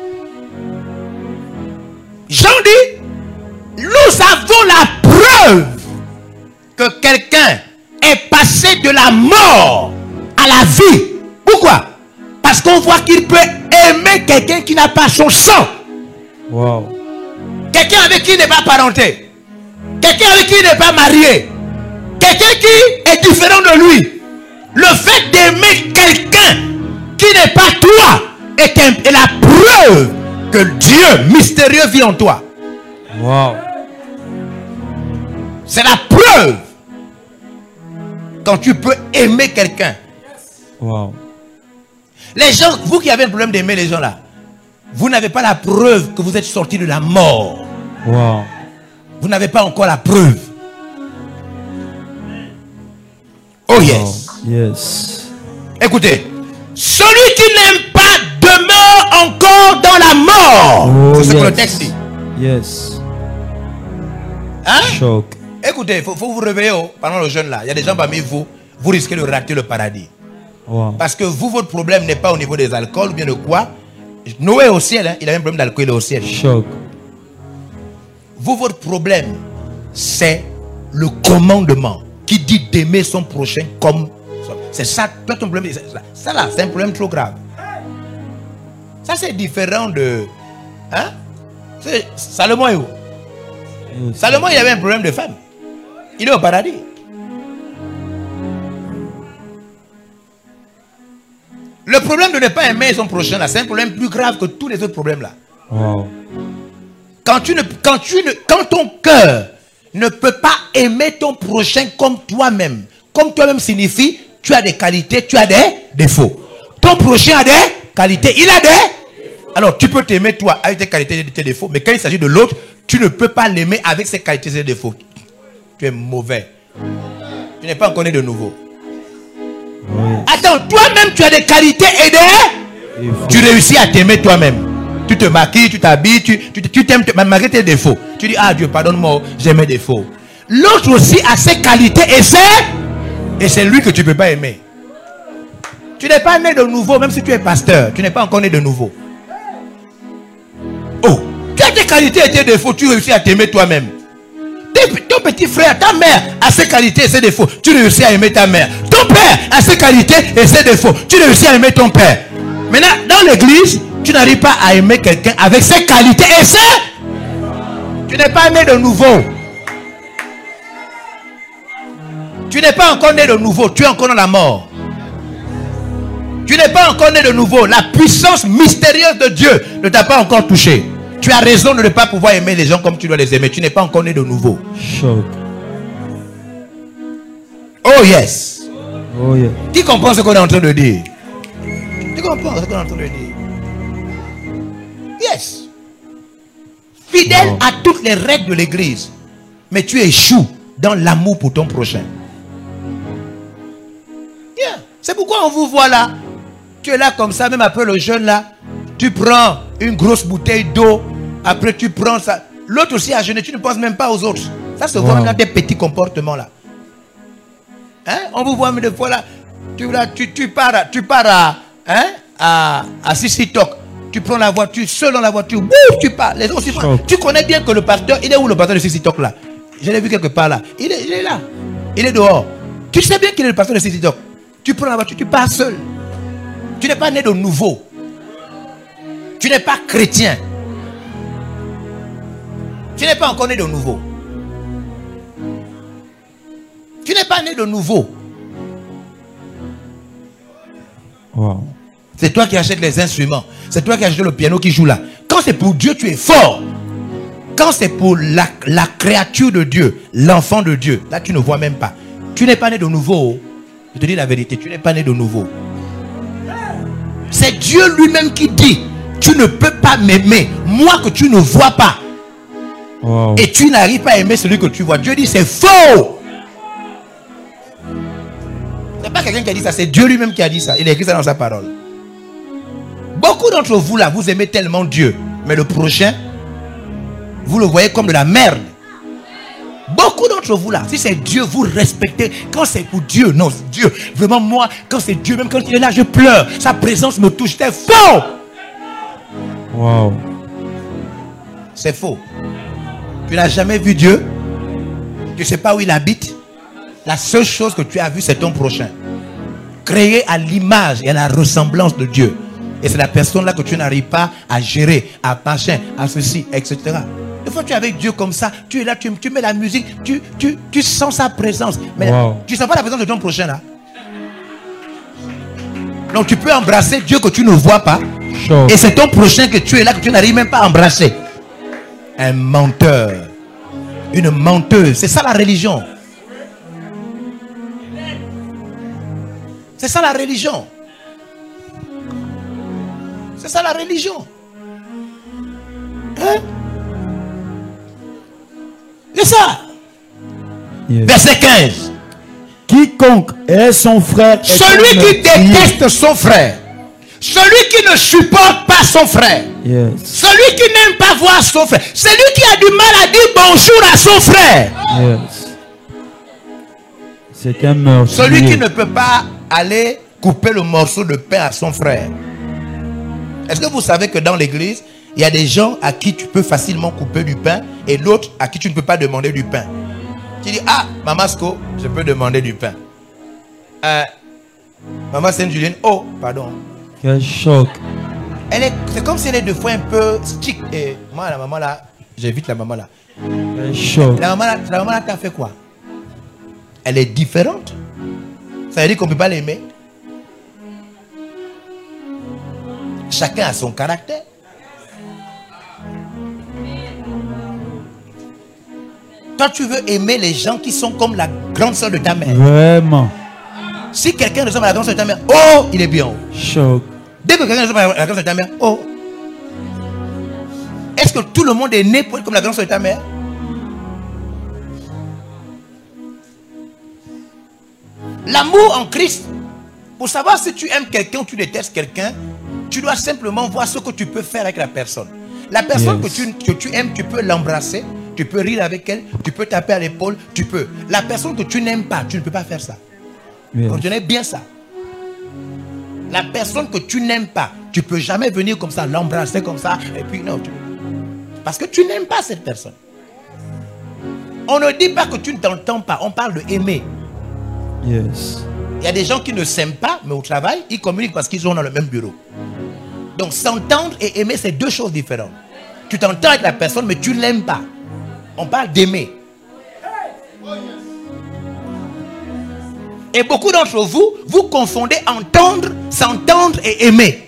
Jean dit, nous avons la preuve que quelqu'un est passé de la mort à la vie. Pourquoi? Parce qu'on voit qu'il peut aimer quelqu'un qui n'a pas son sang. Wow. Quelqu'un avec qui il n'est pas parenté. Quelqu'un avec qui il n'est pas marié. Quelqu'un qui est différent de lui. Le fait d'aimer quelqu'un qui n'est pas toi est, un, est la preuve que Dieu mystérieux vit en toi. Wow. C'est la preuve. Quand tu peux aimer quelqu'un. Wow. Les gens, vous qui avez un problème d'aimer les gens là, vous n'avez pas la preuve que vous êtes sorti de la mort. Wow. Vous n'avez pas encore la preuve. Oh yes. Wow. Yes. Écoutez, celui qui n'aime pas demeure encore dans la mort. Oh, C'est ce yes. que le texte dit. Yes. Hein? Choc. Écoutez, il faut, faut vous réveiller oh, pendant le jeûne là. Il y a des gens parmi vous, vous risquez de rater le paradis. Wow. Parce que vous, votre problème n'est pas au niveau des alcools ou bien de quoi. Noé est au ciel, hein, il a un problème d'alcool, il est au ciel. Choc. Vous, votre problème, c'est le commandement qui dit d'aimer son prochain comme... C'est ça, toi ton problème, ça, ça là, c'est un problème trop grave. Ça c'est différent de... Hein? Salomon est où? Yes. Salomon, il avait un problème de femme. Il est au paradis. Le problème de ne pas aimer son prochain là, c'est un problème plus grave que tous les autres problèmes là. Wow. Quand tu ne, quand tu ne, quand ton cœur ne peut pas aimer ton prochain comme toi-même, comme toi-même signifie, tu as des qualités, tu as des défauts. Ton prochain a des qualités, il a des. Alors tu peux t'aimer toi avec tes qualités et tes défauts, mais quand il s'agit de l'autre, tu ne peux pas l'aimer avec ses qualités et ses défauts. Tu es mauvais. Tu n'es pas encore né de nouveau. Oui. Attends, toi-même tu as des qualités et des. Tu réussis à t'aimer toi-même. Tu te maquilles, tu t'habilles, tu t'aimes tu, tu malgré tes défauts. Tu dis, ah Dieu, pardonne-moi, j'ai mes défauts. L'autre aussi a ses qualités et ses... Et c'est lui que tu ne peux pas aimer. Tu n'es pas né de nouveau, même si tu es pasteur. Tu n'es pas encore né de nouveau. Oh, tu as tes qualités et tes défauts, tu réussis à t'aimer toi-même. Ton petit frère, ta mère a ses qualités et ses défauts. Tu réussis à aimer ta mère. Ton père a ses qualités et ses défauts. Tu réussis à aimer ton père. Maintenant, dans l'église, tu n'arrives pas à aimer quelqu'un avec ses qualités et ses... Tu n'es pas né de nouveau. Tu n'es pas encore né de nouveau. Tu es encore dans la mort. Tu n'es pas encore né de nouveau. La puissance mystérieuse de Dieu ne t'a pas encore touché. Tu as raison de ne pas pouvoir aimer les gens comme tu dois les aimer. Tu n'es pas encore né de nouveau. Choc. Oh yes. Oh yeah. Qui comprend ce qu'on est en train de dire? Tu comprends ce qu'on est en train de dire? Yes. Fidèle Wow. à toutes les règles de l'église. Mais tu échoues dans l'amour pour ton prochain. Yeah. C'est pourquoi on vous voit là. Tu es là comme ça, même après le jeûne là. Tu prends une grosse bouteille d'eau. Après tu prends ça. L'autre aussi a jeûné. Tu ne penses même pas aux autres. Ça se voit Wow. dans des petits comportements là. Hein? On vous voit mais des fois là. Tu, là, tu, tu pars, à, tu pars à, hein? à, à Sissi Talk. Tu prends la voiture, seul dans la voiture. Bouf, tu pars. Les autres aussi prennent. Tu connais bien que le pasteur, il est où le pasteur de Sissi Talk là? Je l'ai vu quelque part là. Il est, il est là. Il est dehors. Tu sais bien qu'il est le pasteur de Sissi Talk. Tu prends la voiture, tu pars seul. Tu n'es pas né de nouveau. Tu n'es pas chrétien. Tu n'es pas encore né de nouveau. Tu n'es pas né de nouveau. Wow. C'est toi qui achètes les instruments. C'est toi qui achètes le piano qui joue là. Quand c'est pour Dieu, tu es fort. Quand c'est pour la, la créature de Dieu, l'enfant de Dieu, là tu ne vois même pas. Tu n'es pas né de nouveau. Je te dis la vérité, tu n'es pas né de nouveau. C'est Dieu lui-même qui dit tu ne peux pas m'aimer, moi que tu ne vois pas. Wow. Et tu n'arrives pas à aimer celui que tu vois. Dieu dit c'est faux. C'est pas quelqu'un qui a dit ça, c'est Dieu lui-même qui a dit ça. Il a écrit ça dans sa parole. Beaucoup d'entre vous là, vous aimez tellement Dieu, mais le prochain, vous le voyez comme de la merde. Beaucoup d'entre vous là, si c'est Dieu, vous respectez. Quand c'est pour Dieu, non, Dieu, vraiment moi, quand c'est Dieu, même quand il est là, je pleure. Sa présence me touche, c'est faux. Wow. C'est faux. Tu n'as jamais vu Dieu. Tu ne sais pas où il habite. La seule chose que tu as vue, c'est ton prochain. Créé à l'image et à la ressemblance de Dieu. Et c'est la personne là que tu n'arrives pas à gérer, à machin, à ceci, et cetera. Une fois que tu es avec Dieu comme ça, tu es là, tu, tu mets la musique, tu, tu, tu sens sa présence. Mais wow. Tu ne sens pas la présence de ton prochain là. Donc tu peux embrasser Dieu que tu ne vois pas. Sure. Et c'est ton prochain que tu es là, que tu n'arrives même pas à embrasser. Un menteur. Une menteuse. C'est ça la religion. C'est ça la religion. C'est ça la religion. Hein? C'est ça. Yes. Verset quinze. Quiconque est son frère. Est celui qui déteste son frère. Celui qui ne supporte pas son frère. Yes. Celui qui n'aime pas voir son frère. Celui qui a du mal à dire bonjour à son frère. Yes. C'est un meurtrier. Celui qui ne peut pas aller couper le morceau de pain à son frère. Est-ce que vous savez que dans l'église, il y a des gens à qui tu peux facilement couper du pain et l'autre à qui tu ne peux pas demander du pain. Tu dis, ah, Maman Sko, je peux demander du pain. Euh, Maman Sainte-Julienne, oh, pardon. Quel choc. Elle est, c'est comme si elle est deux fois un peu stick. Et moi, la maman là, j'évite la maman là. Quel choc. La maman là, la maman là, t'as fait quoi? Elle est différente. Ça veut dire qu'on ne peut pas l'aimer. Chacun a son caractère. Toi, tu veux aimer les gens qui sont comme la grande soeur de ta mère. Vraiment. Si quelqu'un ressemble à la grande soeur de ta mère, oh, il est bien. Choc. Dès que quelqu'un ressemble à la grande soeur de ta mère, oh. Est-ce que tout le monde est né pour être comme la grande soeur de ta mère? L'amour en Christ, pour savoir si tu aimes quelqu'un ou tu détestes quelqu'un, tu dois simplement voir ce que tu peux faire avec la personne. La personne yes. que, tu, que tu aimes, tu peux l'embrasser, tu peux rire avec elle, tu peux taper à l'épaule, tu peux. La personne que tu n'aimes pas, tu ne peux pas faire ça. Yes. Retenez bien ça. La personne que tu n'aimes pas, tu ne peux jamais venir comme ça, l'embrasser comme ça, et puis non. Tu... Parce que tu n'aimes pas cette personne. On ne dit pas que tu ne t'entends pas, on parle de aimer. Yes. Il y a des gens qui ne s'aiment pas, mais au travail, ils communiquent parce qu'ils sont dans le même bureau. Donc s'entendre et aimer, c'est deux choses différentes. Tu t'entends avec la personne, mais tu ne l'aimes pas. On parle d'aimer. Et beaucoup d'entre vous, vous confondez entendre, s'entendre et aimer.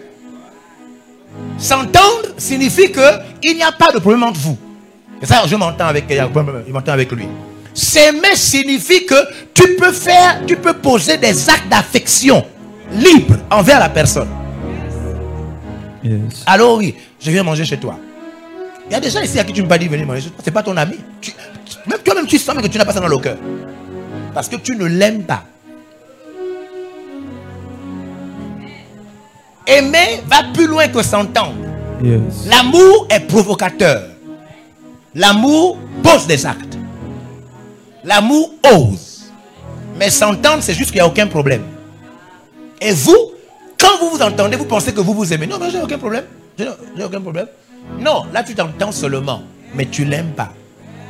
S'entendre signifie qu'il n'y a pas de problème entre vous. Et ça, je m'entends avec, il m'entend avec lui. S'aimer signifie que tu peux faire, tu peux poser des actes d'affection libres envers la personne. Yes. Alors oui, je viens manger chez toi. Il y a des gens ici à qui tu ne peux pas dire venir manger chez toi. Ce n'est pas ton ami. Tu, même toi-même tu sens que tu n'as pas ça dans le cœur. Parce que tu ne l'aimes pas. Aimer va plus loin que s'entendre. Yes. L'amour est provocateur. L'amour pose des actes. L'amour ose. Mais s'entendre, c'est juste qu'il n'y a aucun problème. Et vous, quand vous vous entendez, vous pensez que vous vous aimez. Non, mais j'ai aucun problème. J'ai aucun problème. Non, là tu t'entends seulement. Mais tu ne l'aimes pas.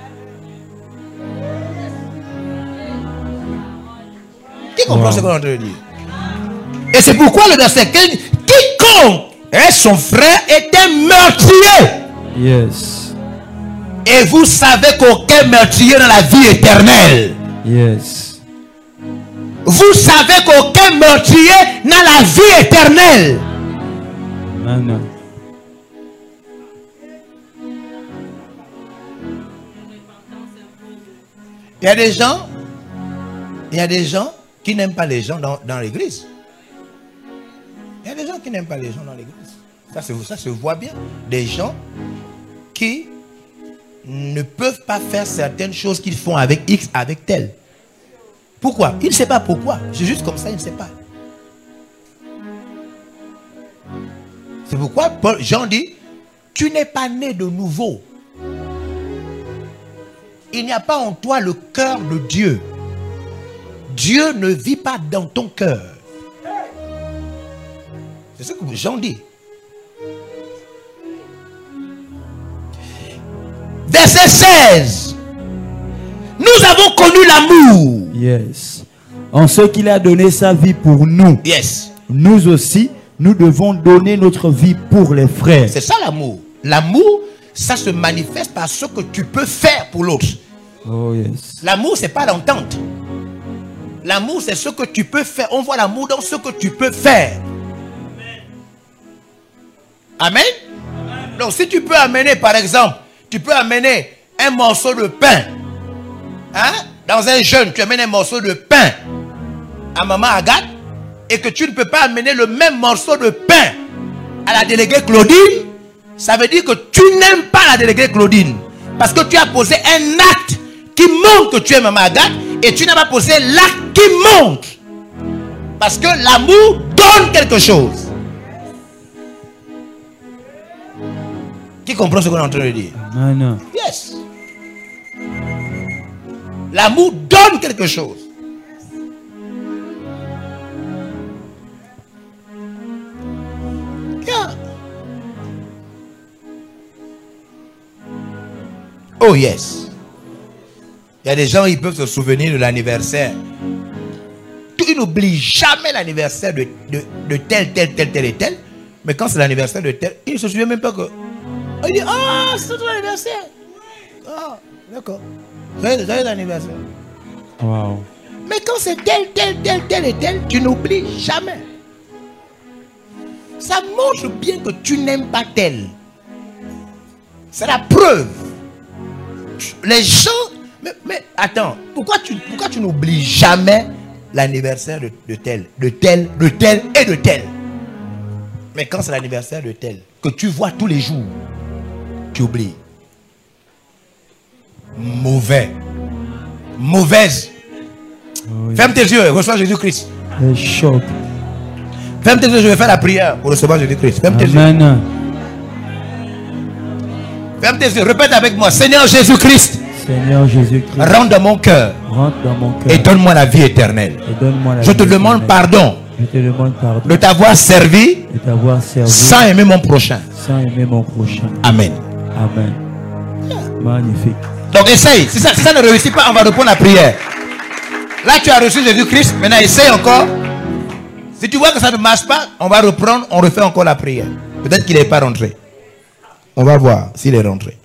Qui comprend wow. ce qu'on est en train de dire? Et c'est pourquoi le verset quinze dit, quiconque est son frère est un meurtrier. Yes. Et vous savez qu'aucun meurtrier dans la vie éternelle. Yes. Vous savez qu'aucun meurtrier n'a la vie éternelle. Amen. Il y a des gens, il y a des gens qui n'aiment pas les gens dans, dans l'église. Il y a des gens qui n'aiment pas les gens dans l'église. Ça se, ça se voit bien. Des gens qui ne peuvent pas faire certaines choses qu'ils font avec X, avec tel. Pourquoi? Il ne sait pas pourquoi. C'est juste comme ça, il ne sait pas. C'est pourquoi Paul, Jean dit, tu n'es pas né de nouveau. Il n'y a pas en toi le cœur de Dieu. Dieu ne vit pas dans ton cœur. C'est ce que Jean dit. Verset seize. Nous avons connu l'amour. Yes. En ce qu'il a donné sa vie pour nous. Yes. Nous aussi, nous devons donner notre vie pour les frères. C'est ça l'amour. L'amour, ça se manifeste par ce que tu peux faire pour l'autre. Oh yes. L'amour, c'est pas l'entente. L'amour, c'est ce que tu peux faire. On voit l'amour dans ce que tu peux faire. Amen. Amen. Donc, si tu peux amener, par exemple, tu peux amener un morceau de pain. Hein? Dans un jeûne, tu amènes un morceau de pain à maman Agathe et que tu ne peux pas amener le même morceau de pain à la déléguée Claudine, ça veut dire que tu n'aimes pas la déléguée Claudine. Parce que tu as posé un acte qui montre que tu aimes maman Agathe et tu n'as pas posé l'acte qui montre. Parce que l'amour donne quelque chose. Qui comprend ce qu'on est en train de dire? Non, non. Yes. L'amour donne quelque chose. Yeah. Oh yes. Il y a des gens qui peuvent se souvenir de l'anniversaire. Ils n'oublient jamais l'anniversaire de, de, de tel, tel, tel, tel et tel. Mais quand c'est l'anniversaire de tel, ils ne se souviennent même pas que... Il dit, ah, c'est ton anniversaire. Ah, d'accord. Joyeux anniversaire. Wow. Mais quand c'est tel, tel, tel, tel et tel, tu n'oublies jamais. Ça montre bien que tu n'aimes pas tel. C'est la preuve. Les gens... Mais, mais attends, pourquoi tu, pourquoi tu n'oublies jamais l'anniversaire de, de tel, de tel, de tel et de tel? Mais quand c'est l'anniversaire de tel, que tu vois tous les jours, tu oublies. Mauvais. Mauvaise. Oh, oui. Ferme tes yeux, reçois Jésus-Christ. Le choc. Ferme tes yeux, je vais faire la prière pour recevoir Jésus-Christ. Ferme tes yeux. Amen. Ferme tes yeux, répète avec moi. Seigneur Jésus-Christ, Seigneur Jésus-Christ, rentre dans mon cœur rentre dans mon cœur et donne-moi la vie éternelle. et donne-moi la Je vie te demande éternelle. pardon Je te demande pardon de t'avoir servi de t'avoir servi sans aimer mon prochain. sans aimer mon prochain. Amen. Amen. Magnifique. Donc essaye. Si ça, si ça ne réussit pas, on va reprendre la prière. Là, tu as reçu Jésus-Christ. Maintenant, essaye encore. Si tu vois que ça ne marche pas, on va reprendre, on refait encore la prière. Peut-être qu'il n'est pas rentré. On va voir s'il est rentré.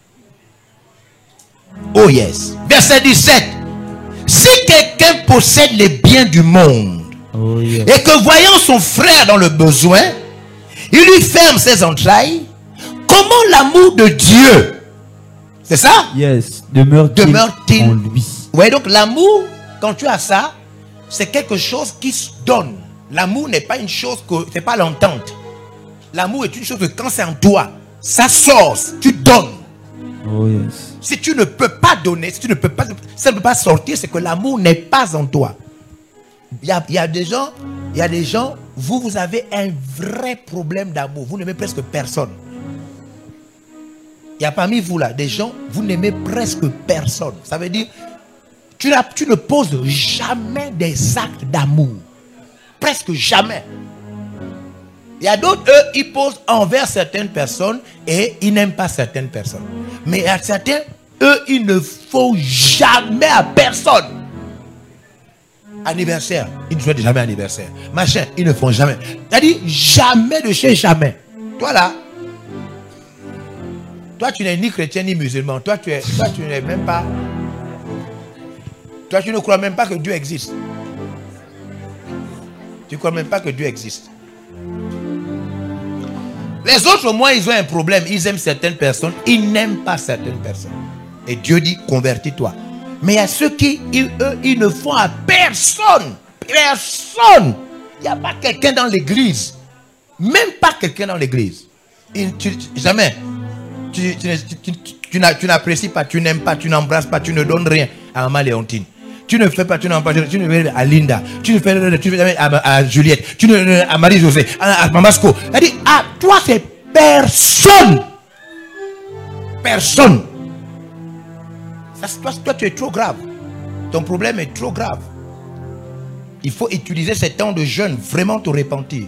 Oh yes. Verset dix-sept. Si quelqu'un possède les biens du monde, Oh, yes. et que voyant son frère dans le besoin, il lui ferme ses entrailles, comment l'amour de Dieu, c'est ça? Yes. Demeure-t-il Demeure-t-il en lui? Vous voyez donc l'amour, quand tu as ça, c'est quelque chose qui se donne. L'amour n'est pas une chose que, c'est pas l'entente. L'amour est une chose que quand c'est en toi, ça sort, tu donnes. Oh yes. Si tu ne peux pas donner, si tu ne peux pas, ça ne peut pas sortir, c'est que l'amour n'est pas en toi. Il y a, il y a des gens, il y a des gens, vous, vous avez un vrai problème d'amour. Vous n'aimez presque personne. Il y a parmi vous là, des gens, vous n'aimez presque personne. Ça veut dire, tu, la, tu ne poses jamais des actes d'amour. Presque jamais. Il y a d'autres, eux, ils posent envers certaines personnes et ils n'aiment pas certaines personnes. Mais il y a certains, eux, ils ne font jamais à personne. Anniversaire, ils ne font jamais anniversaire. Machin, ils ne font jamais. C'est-à-dire, jamais de chez jamais. Toi là, toi tu n'es ni chrétien ni musulman. Toi tu es, toi tu n'es même pas. Toi tu ne crois même pas que Dieu existe. Tu ne crois même pas que Dieu existe. Les autres au moins ils ont un problème. Ils aiment certaines personnes, ils n'aiment pas certaines personnes. Et Dieu dit convertis-toi. Mais il y a ceux qui, ils, eux, ils ne font à personne. Personne. Il n'y a pas quelqu'un dans l'église. Même pas quelqu'un dans l'église. Il, tu, jamais. Tu, tu, tu, tu, tu n'apprécies pas, tu n'aimes pas, tu n'embrasses pas, tu ne donnes rien à Maman Léontine. Tu ne fais pas, tu n'en pas, tu ne fais à Linda, tu ne fais, tu fais à, à Juliette, tu ne à Marie-Josée, à, à Mamasco. Elle dit, à toi c'est personne. Personne. Ça, toi, toi tu es trop grave. Ton problème est trop grave. Il faut utiliser ces temps de jeûne, vraiment te repentir.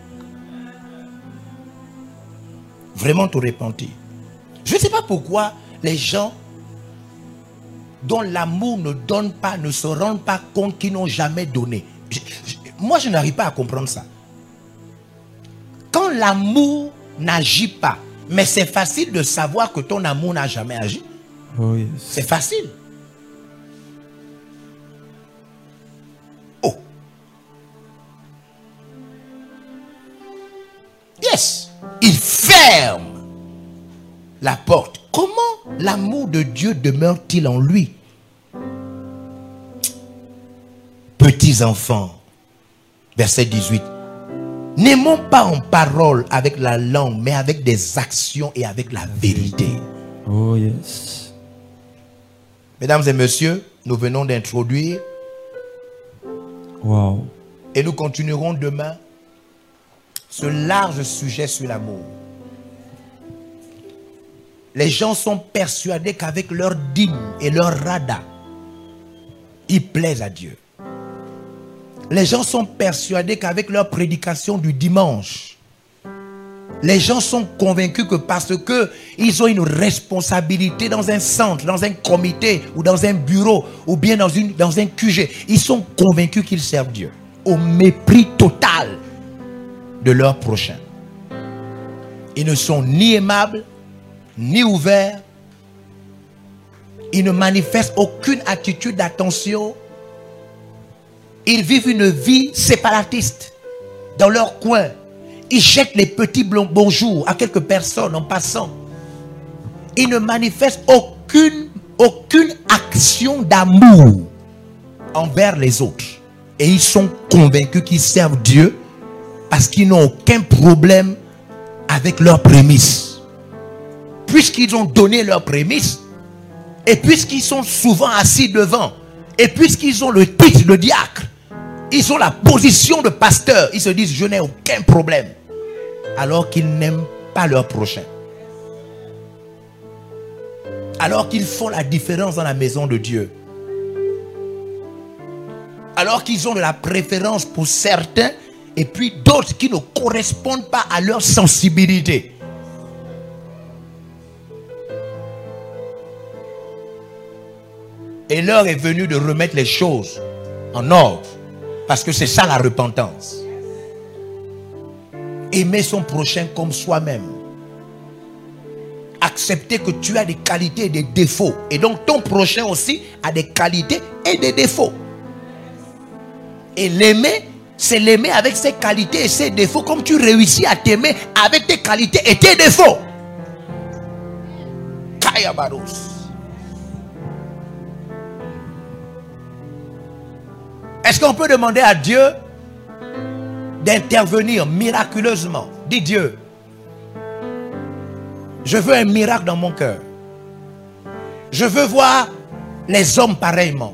Vraiment te repentir. Je ne sais pas pourquoi les gens dont l'amour ne donne pas, ne se rendent pas compte qu'ils n'ont jamais donné. Je, je, moi, je n'arrive pas à comprendre ça. Quand l'amour n'agit pas, mais c'est facile de savoir que ton amour n'a jamais agi. Oh, yes. C'est facile. Oh. Yes. Il ferme la porte. Comment l'amour de Dieu demeure-t-il en lui? Petits enfants, verset dix-huit. N'aimons pas en parole avec la langue, mais avec des actions et avec la vérité. Oh yes. Mesdames et messieurs, nous venons d'introduire. Wow. Et nous continuerons demain ce large sujet sur l'amour. Les gens sont persuadés qu'avec leur dîme et leur rada, ils plaisent à Dieu. Les gens sont persuadés qu'avec leur prédication du dimanche, les gens sont convaincus que parce qu'ils ont une responsabilité dans un centre, dans un comité ou dans un bureau ou bien dans, une, dans un Q G, ils sont convaincus qu'ils servent Dieu au mépris total de leur prochain. Ils ne sont ni aimables, ni ouverts. Ils ne manifestent aucune attitude d'attention. Ils vivent une vie séparatiste dans leur coin. Ils jettent les petits bonjours à quelques personnes en passant. Ils ne manifestent aucune, aucune action d'amour envers les autres. Et ils sont convaincus qu'ils servent Dieu parce qu'ils n'ont aucun problème avec leurs prémices. Puisqu'ils ont donné leurs prémices, et puisqu'ils sont souvent assis devant, et puisqu'ils ont le titre de diacre, ils ont la position de pasteur, ils se disent je n'ai aucun problème, alors qu'ils n'aiment pas leur prochain, alors qu'ils font la différence dans la maison de Dieu, alors qu'ils ont de la préférence pour certains et puis d'autres qui ne correspondent pas à leur sensibilité. Et l'heure est venue de remettre les choses en ordre. Parce que c'est ça la repentance. Aimer son prochain comme soi-même. Accepter que tu as des qualités et des défauts. Et donc ton prochain aussi a des qualités et des défauts. Et l'aimer, c'est l'aimer avec ses qualités et ses défauts. Comme tu réussis à t'aimer avec tes qualités et tes défauts. Kaya Baros. Est-ce qu'on peut demander à Dieu d'intervenir miraculeusement? Dis Dieu, je veux un miracle dans mon cœur. Je veux voir les hommes pareillement.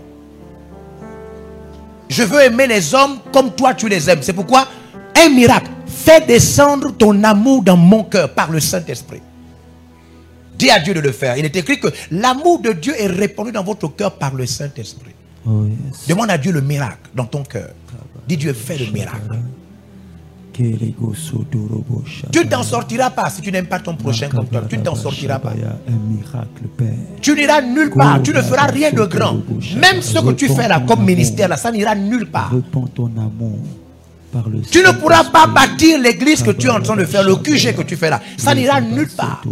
Je veux aimer les hommes comme toi tu les aimes. C'est pourquoi un miracle, fais descendre ton amour dans mon cœur par le Saint-Esprit. Dis à Dieu de le faire. Il est écrit que l'amour de Dieu est répandu dans votre cœur par le Saint-Esprit. Oh, yes. Demande à Dieu le miracle dans ton cœur. Dis Dieu, fais le miracle. Tu ne t'en sortiras pas si tu n'aimes pas ton prochain comme toi. Tu ne t'en sortiras pas. Tu n'iras nulle part. Tu ne feras rien de grand. Même ce que tu fais là comme ministère, là, ça n'ira nulle part. Tu ne pourras pas bâtir l'église que tu es en train de faire, le Q G que tu fais là. Ça n'ira nulle part.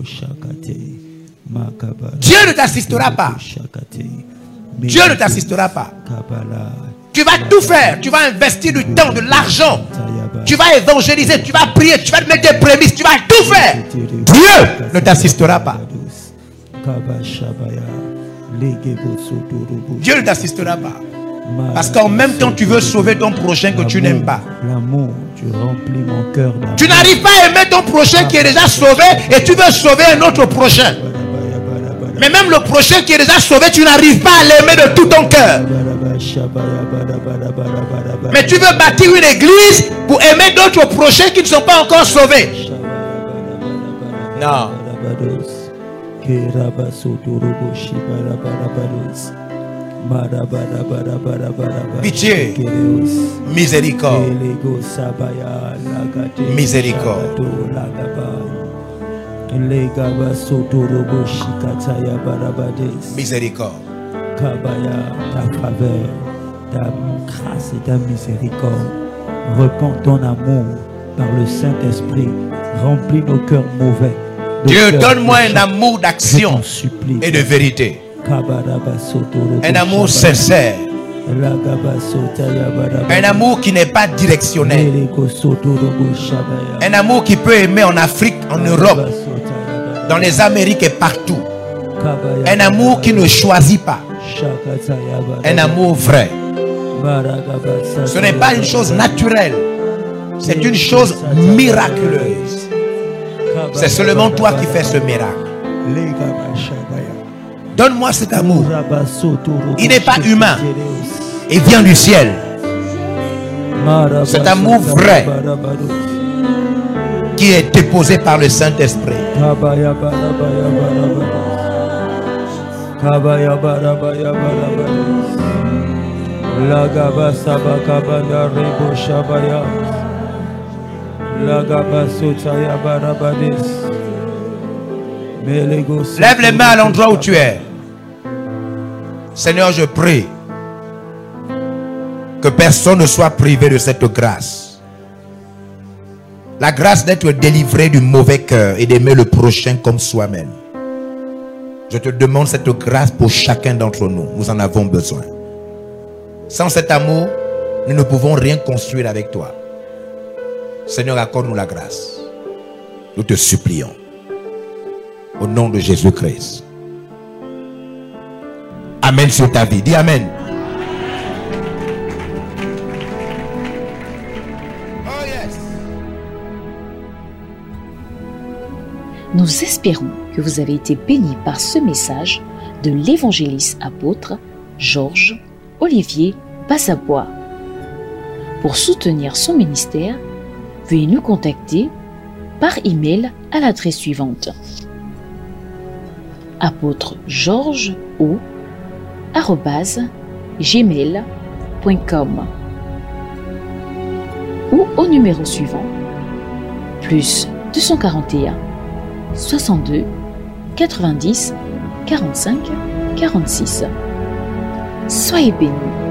Dieu ne t'assistera pas. Dieu ne t'assistera pas. Tu vas tout faire. Tu vas investir du temps, de l'argent. Tu vas évangéliser, tu vas prier, tu vas te mettre des prémices, tu vas tout faire. Dieu ne t'assistera pas. Dieu ne t'assistera pas. Parce qu'en même temps, tu veux sauver ton prochain que tu n'aimes pas. L'amour, tu remplis mon cœur d'amour. Tu n'arrives pas à aimer ton prochain qui est déjà sauvé et tu veux sauver un autre prochain. Mais même le prochain qui est déjà sauvé, tu n'arrives pas à l'aimer de tout ton cœur. Mais tu veux bâtir une église pour aimer d'autres prochains qui ne sont pas encore sauvés. Non. Pitié, miséricorde, miséricorde. Miséricorde. Ta faveur, ta grâce et ta miséricorde. Répands ton amour par le Saint-Esprit. Remplis nos cœurs mauvais. Dieu, donne-moi un amour d'action et de vérité. Un amour sincère. Un amour qui n'est pas directionnel. Un amour qui peut aimer en Afrique, en Europe, dans les Amériques et partout. Un amour qui ne choisit pas. Un amour vrai. Ce n'est pas une chose naturelle. C'est une chose miraculeuse. C'est seulement toi qui fais ce miracle. Donne-moi cet amour. Il n'est pas humain. Il vient du ciel. Cet amour vrai qui est déposé par le Saint-Esprit. Lève les mains à l'endroit où tu es. Seigneur, je prie que personne ne soit privé de cette grâce. La grâce d'être délivré du mauvais cœur et d'aimer le prochain comme soi-même. Je te demande cette grâce pour chacun d'entre nous. Nous en avons besoin. Sans cet amour, nous ne pouvons rien construire avec toi. Seigneur, accorde-nous la grâce. Nous te supplions. Au nom de Jésus-Christ. Amen sur ta vie. Dis Amen. Oh yes. Nous espérons que vous avez été bénis par ce message de l'évangéliste apôtre Georges Olivier Bassapois. Pour soutenir son ministère, veuillez nous contacter par email à l'adresse suivante: apôtre Georges ou arobase gmail point com ou au numéro suivant plus deux cent quarante et un soixante-deux quatre-vingt-dix quarante-cinq quarante-six. Soyez bénis.